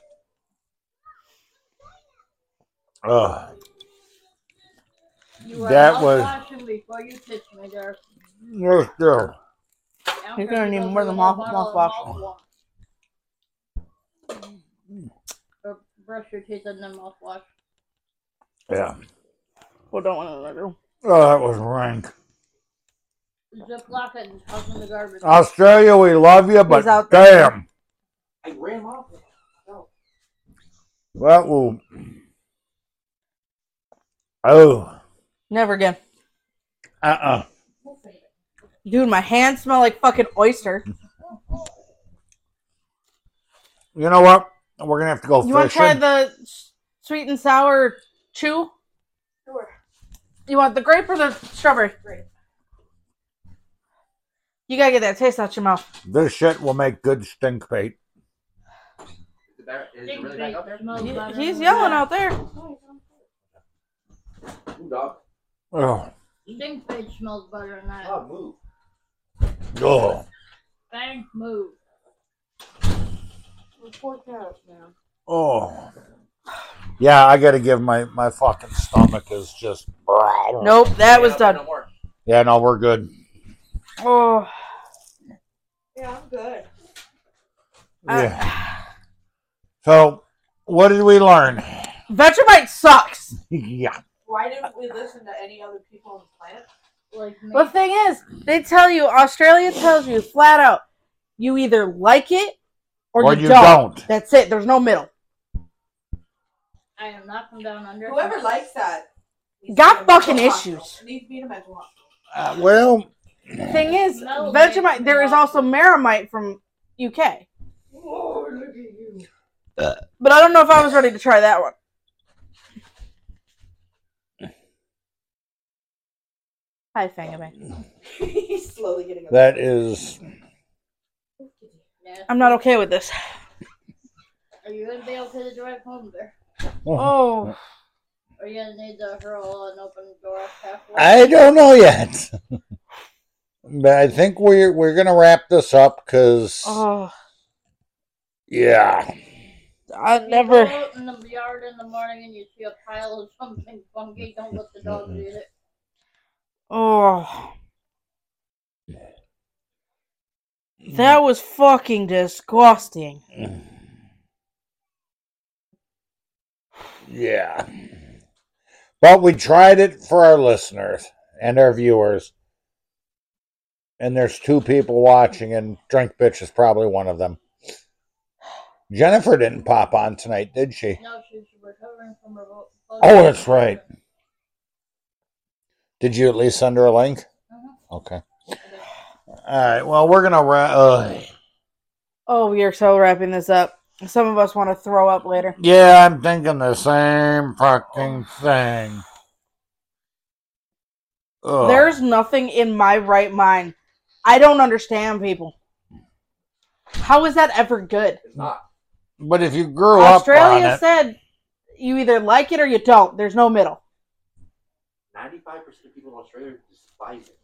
Oh. You are That not was- washing before you touch me there. Yes, sir. I don't You're care gonna if need you more go than through a mouth- bottle of mouthwash. mouthwash. Or brush your teeth and then mouthwash. Yeah. Well, don't want to do. Oh, that was rank. Ziploc it and toss in the garbage. Australia, we love you, but He's out there. damn. I ran off. That will. Oh. Never again. Uh-uh. Dude, my hands smell like fucking oyster. You know what? We're going to have to go You want to try fishing. the s- sweet and sour chew? Sure. You want the grape or the strawberry? Grape. You gotta get that taste out your mouth. This shit will make good stink bait. Is it better- is it Stink really bait back out there? smells He- better he's than yelling that. out there. Move, dog. Oh. Stink bait smells better than that. Dog, move. Oh. Bang, move. Poor cat, man. Oh. Yeah, I got to give my, my fucking stomach is just. Nope, that was Yeah, done. no more. Yeah, no, we're good. Oh. Yeah, I'm good. Yeah. So, what did we learn? Vegemite sucks. Yeah. Why didn't we listen to any other people on the planet? Like me. The thing is, they tell you, Australia tells you flat out, you either like it or, Or you, you don't. don't. That's it. There's no middle. I am not from down under. Whoever likes that needs Got to be in a fucking mental hospital. issues. Needs to be in a mental hospital. Uh, well, The thing is, No, Vegemite, man. there is also Maramite from U K. Oh, look at you. But I don't know if I was ready to try that one. Hi, Fangame. He's slowly getting up. that is. Yeah. I'm not okay with this. Are you gonna be okay to drive home there? Oh. Or are you gonna need to hurl an open door halfway? I don't know yet. But I think we're we're gonna wrap this up because Oh. yeah. I If you never. go out in the yard in the morning and you see a pile of something funky, don't let the dogs eat it. Oh. That was fucking disgusting. Yeah. But we tried it for our listeners and our viewers. And there's two people watching, and Drink Bitch is probably one of them. Jennifer didn't pop on tonight, did she? No, she's recovering from her. vo- Oh, that's right. Did you at least send her a link? Mhm. Okay. All right. Well, we're gonna wrap. Uh, Oh, we are so wrapping this up. Some of us want to throw up later. yeah, I'm thinking the same fucking thing. Ugh. There's nothing in my right mind. I don't understand people. How is that ever good? It's not. But if you grew up on Australia it, said you either like it or you don't. There's no middle. ninety-five percent of people in Australia despise it.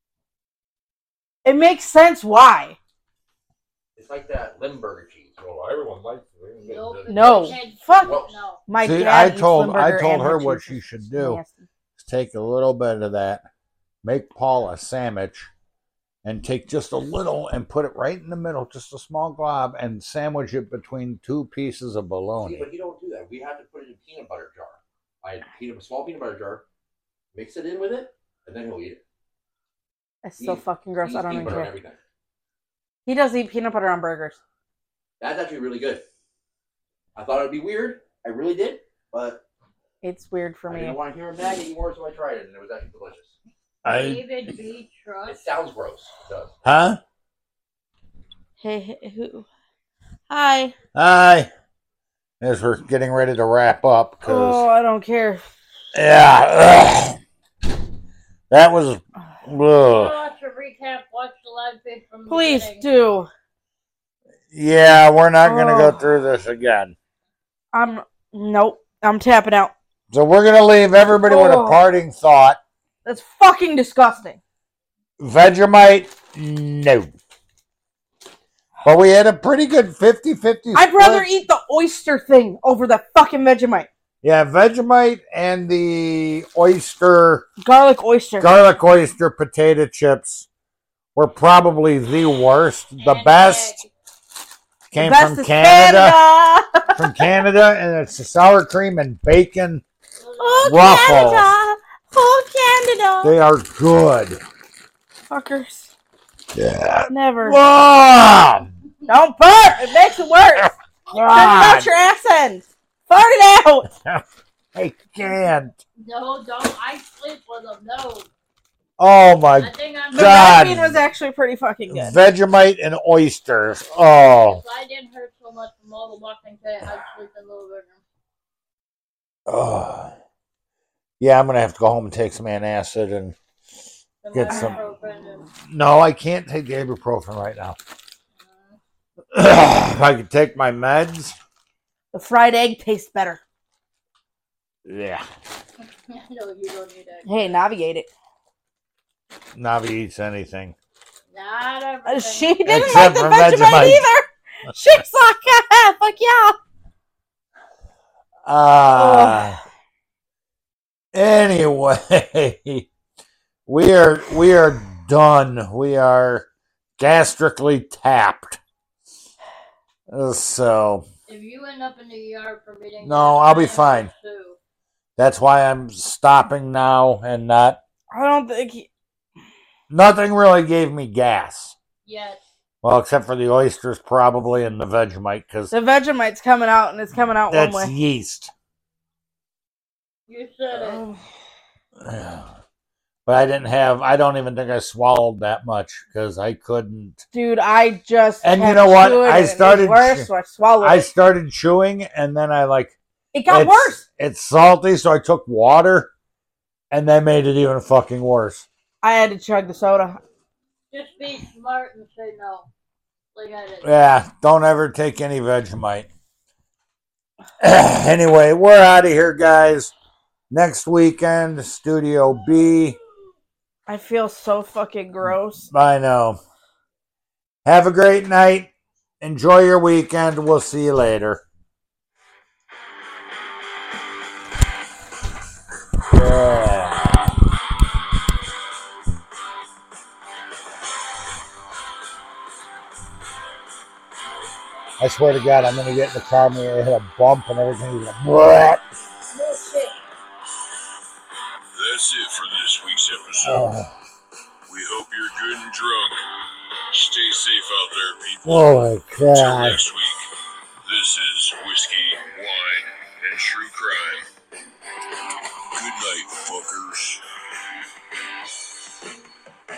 It makes sense why. It's like that Limburger cheese. Well, everyone likes it. Nope. No. Can't- Fuck. No. My see, dad I eats told I Limburger told and her her what cheese. she should It's do. nasty. Is take a little bit of that, make Paul a sandwich, and take just a little and put it right in the middle, just a small glob, and sandwich it between two pieces of See, bologna. but you don't do that. We have to put it in a peanut butter jar. I had peanut, a small peanut butter jar, mix it in with it, and then he'll eat it. It's so He- fucking gross. He I eats don't peanut even butter and care. everything. He does eat peanut butter on burgers. That's actually really good. I thought it would be weird. I really did, but It's weird for I me. didn't want to hear him nag anymore, so I tried it, and it was actually delicious. I David B. It Trust. sounds gross. It does. huh? Hey, hey, who? Hi. Hi. As we're getting ready to wrap up, because Oh, I don't care. yeah, ugh. That was. If you Ugh. watch a recap, watch the live feed from the Please beginning. do. Yeah, we're not gonna Oh. go through this again. I'm nope. I'm tapping out. So we're gonna leave everybody with a Oh. parting thought. That's fucking disgusting. Vegemite, no. But we had a pretty good fifty-fifty I'd rather split. eat the oyster thing over the fucking Vegemite. Yeah, Vegemite and the oyster, Garlic oyster. garlic oyster potato chips were probably the worst. The And best egg. came the best from is Canada, Canada. from Canada, and it's the sour cream and bacon. Oh, Ruffles. Canada. Oh, Canada. They are good. Fuckers. Yeah. Never. Ah! Don't burp. It makes it worse. Turn it out God, your ass end. Fart it out. I can't. No, don't. I sleep with them. No. Oh I my think I'm. The God. red bean was actually pretty fucking good. Vegemite and oysters. Oh. If I didn't hurt so much from all the walking today, I'd sleep in a little bit. Oh. Yeah, I'm gonna have to go home and take some antacid and Some Get some- ibuprofen and- no, I can't take the ibuprofen right now. If I could take my meds. The fried egg tastes better. Yeah. No, you don't need it. Hey, navigate it. Navi eats anything. Not Uh, everything. She didn't Except like the for Vegemite, Vegemite. either. She's like, ah, fuck yeah. Uh anyway. We are we are done. We are gastrically tapped. Uh, So, If you end up in the E R for meeting, No, I'll be fine. Too. that's why I'm stopping now and not. I don't think he, Nothing really gave me gas. Yet. Well, except for the oysters, probably, and the Vegemite, because the Vegemite's coming out and it's coming out that's one way. yeast. You said it. Oh, But I didn't have. I don't even think I swallowed that much because I couldn't. dude, I just And you kept know what? chewing I and it started was worse, che- so I swallowed I it. started chewing, and then I like. It got it's, worse. It's salty, so I took water, and that made it even fucking worse. I had to chug the soda. Just be smart and say no. Like I did. Yeah, don't ever take any Vegemite. Anyway, we're out of here, guys. Next weekend, Studio B. I feel so fucking gross. I know. Have a great night. Enjoy your weekend. We'll see you later. Yeah. I swear to God, I'm going to get in the car and hit a bump and everything. Like, what? No shit. That's it for this week's episode. Oh, We hope you're good and drunk. Stay safe out there, people. oh my Till God. next week, this is Whiskey, Wine, and True Crime. Good night, fuckers.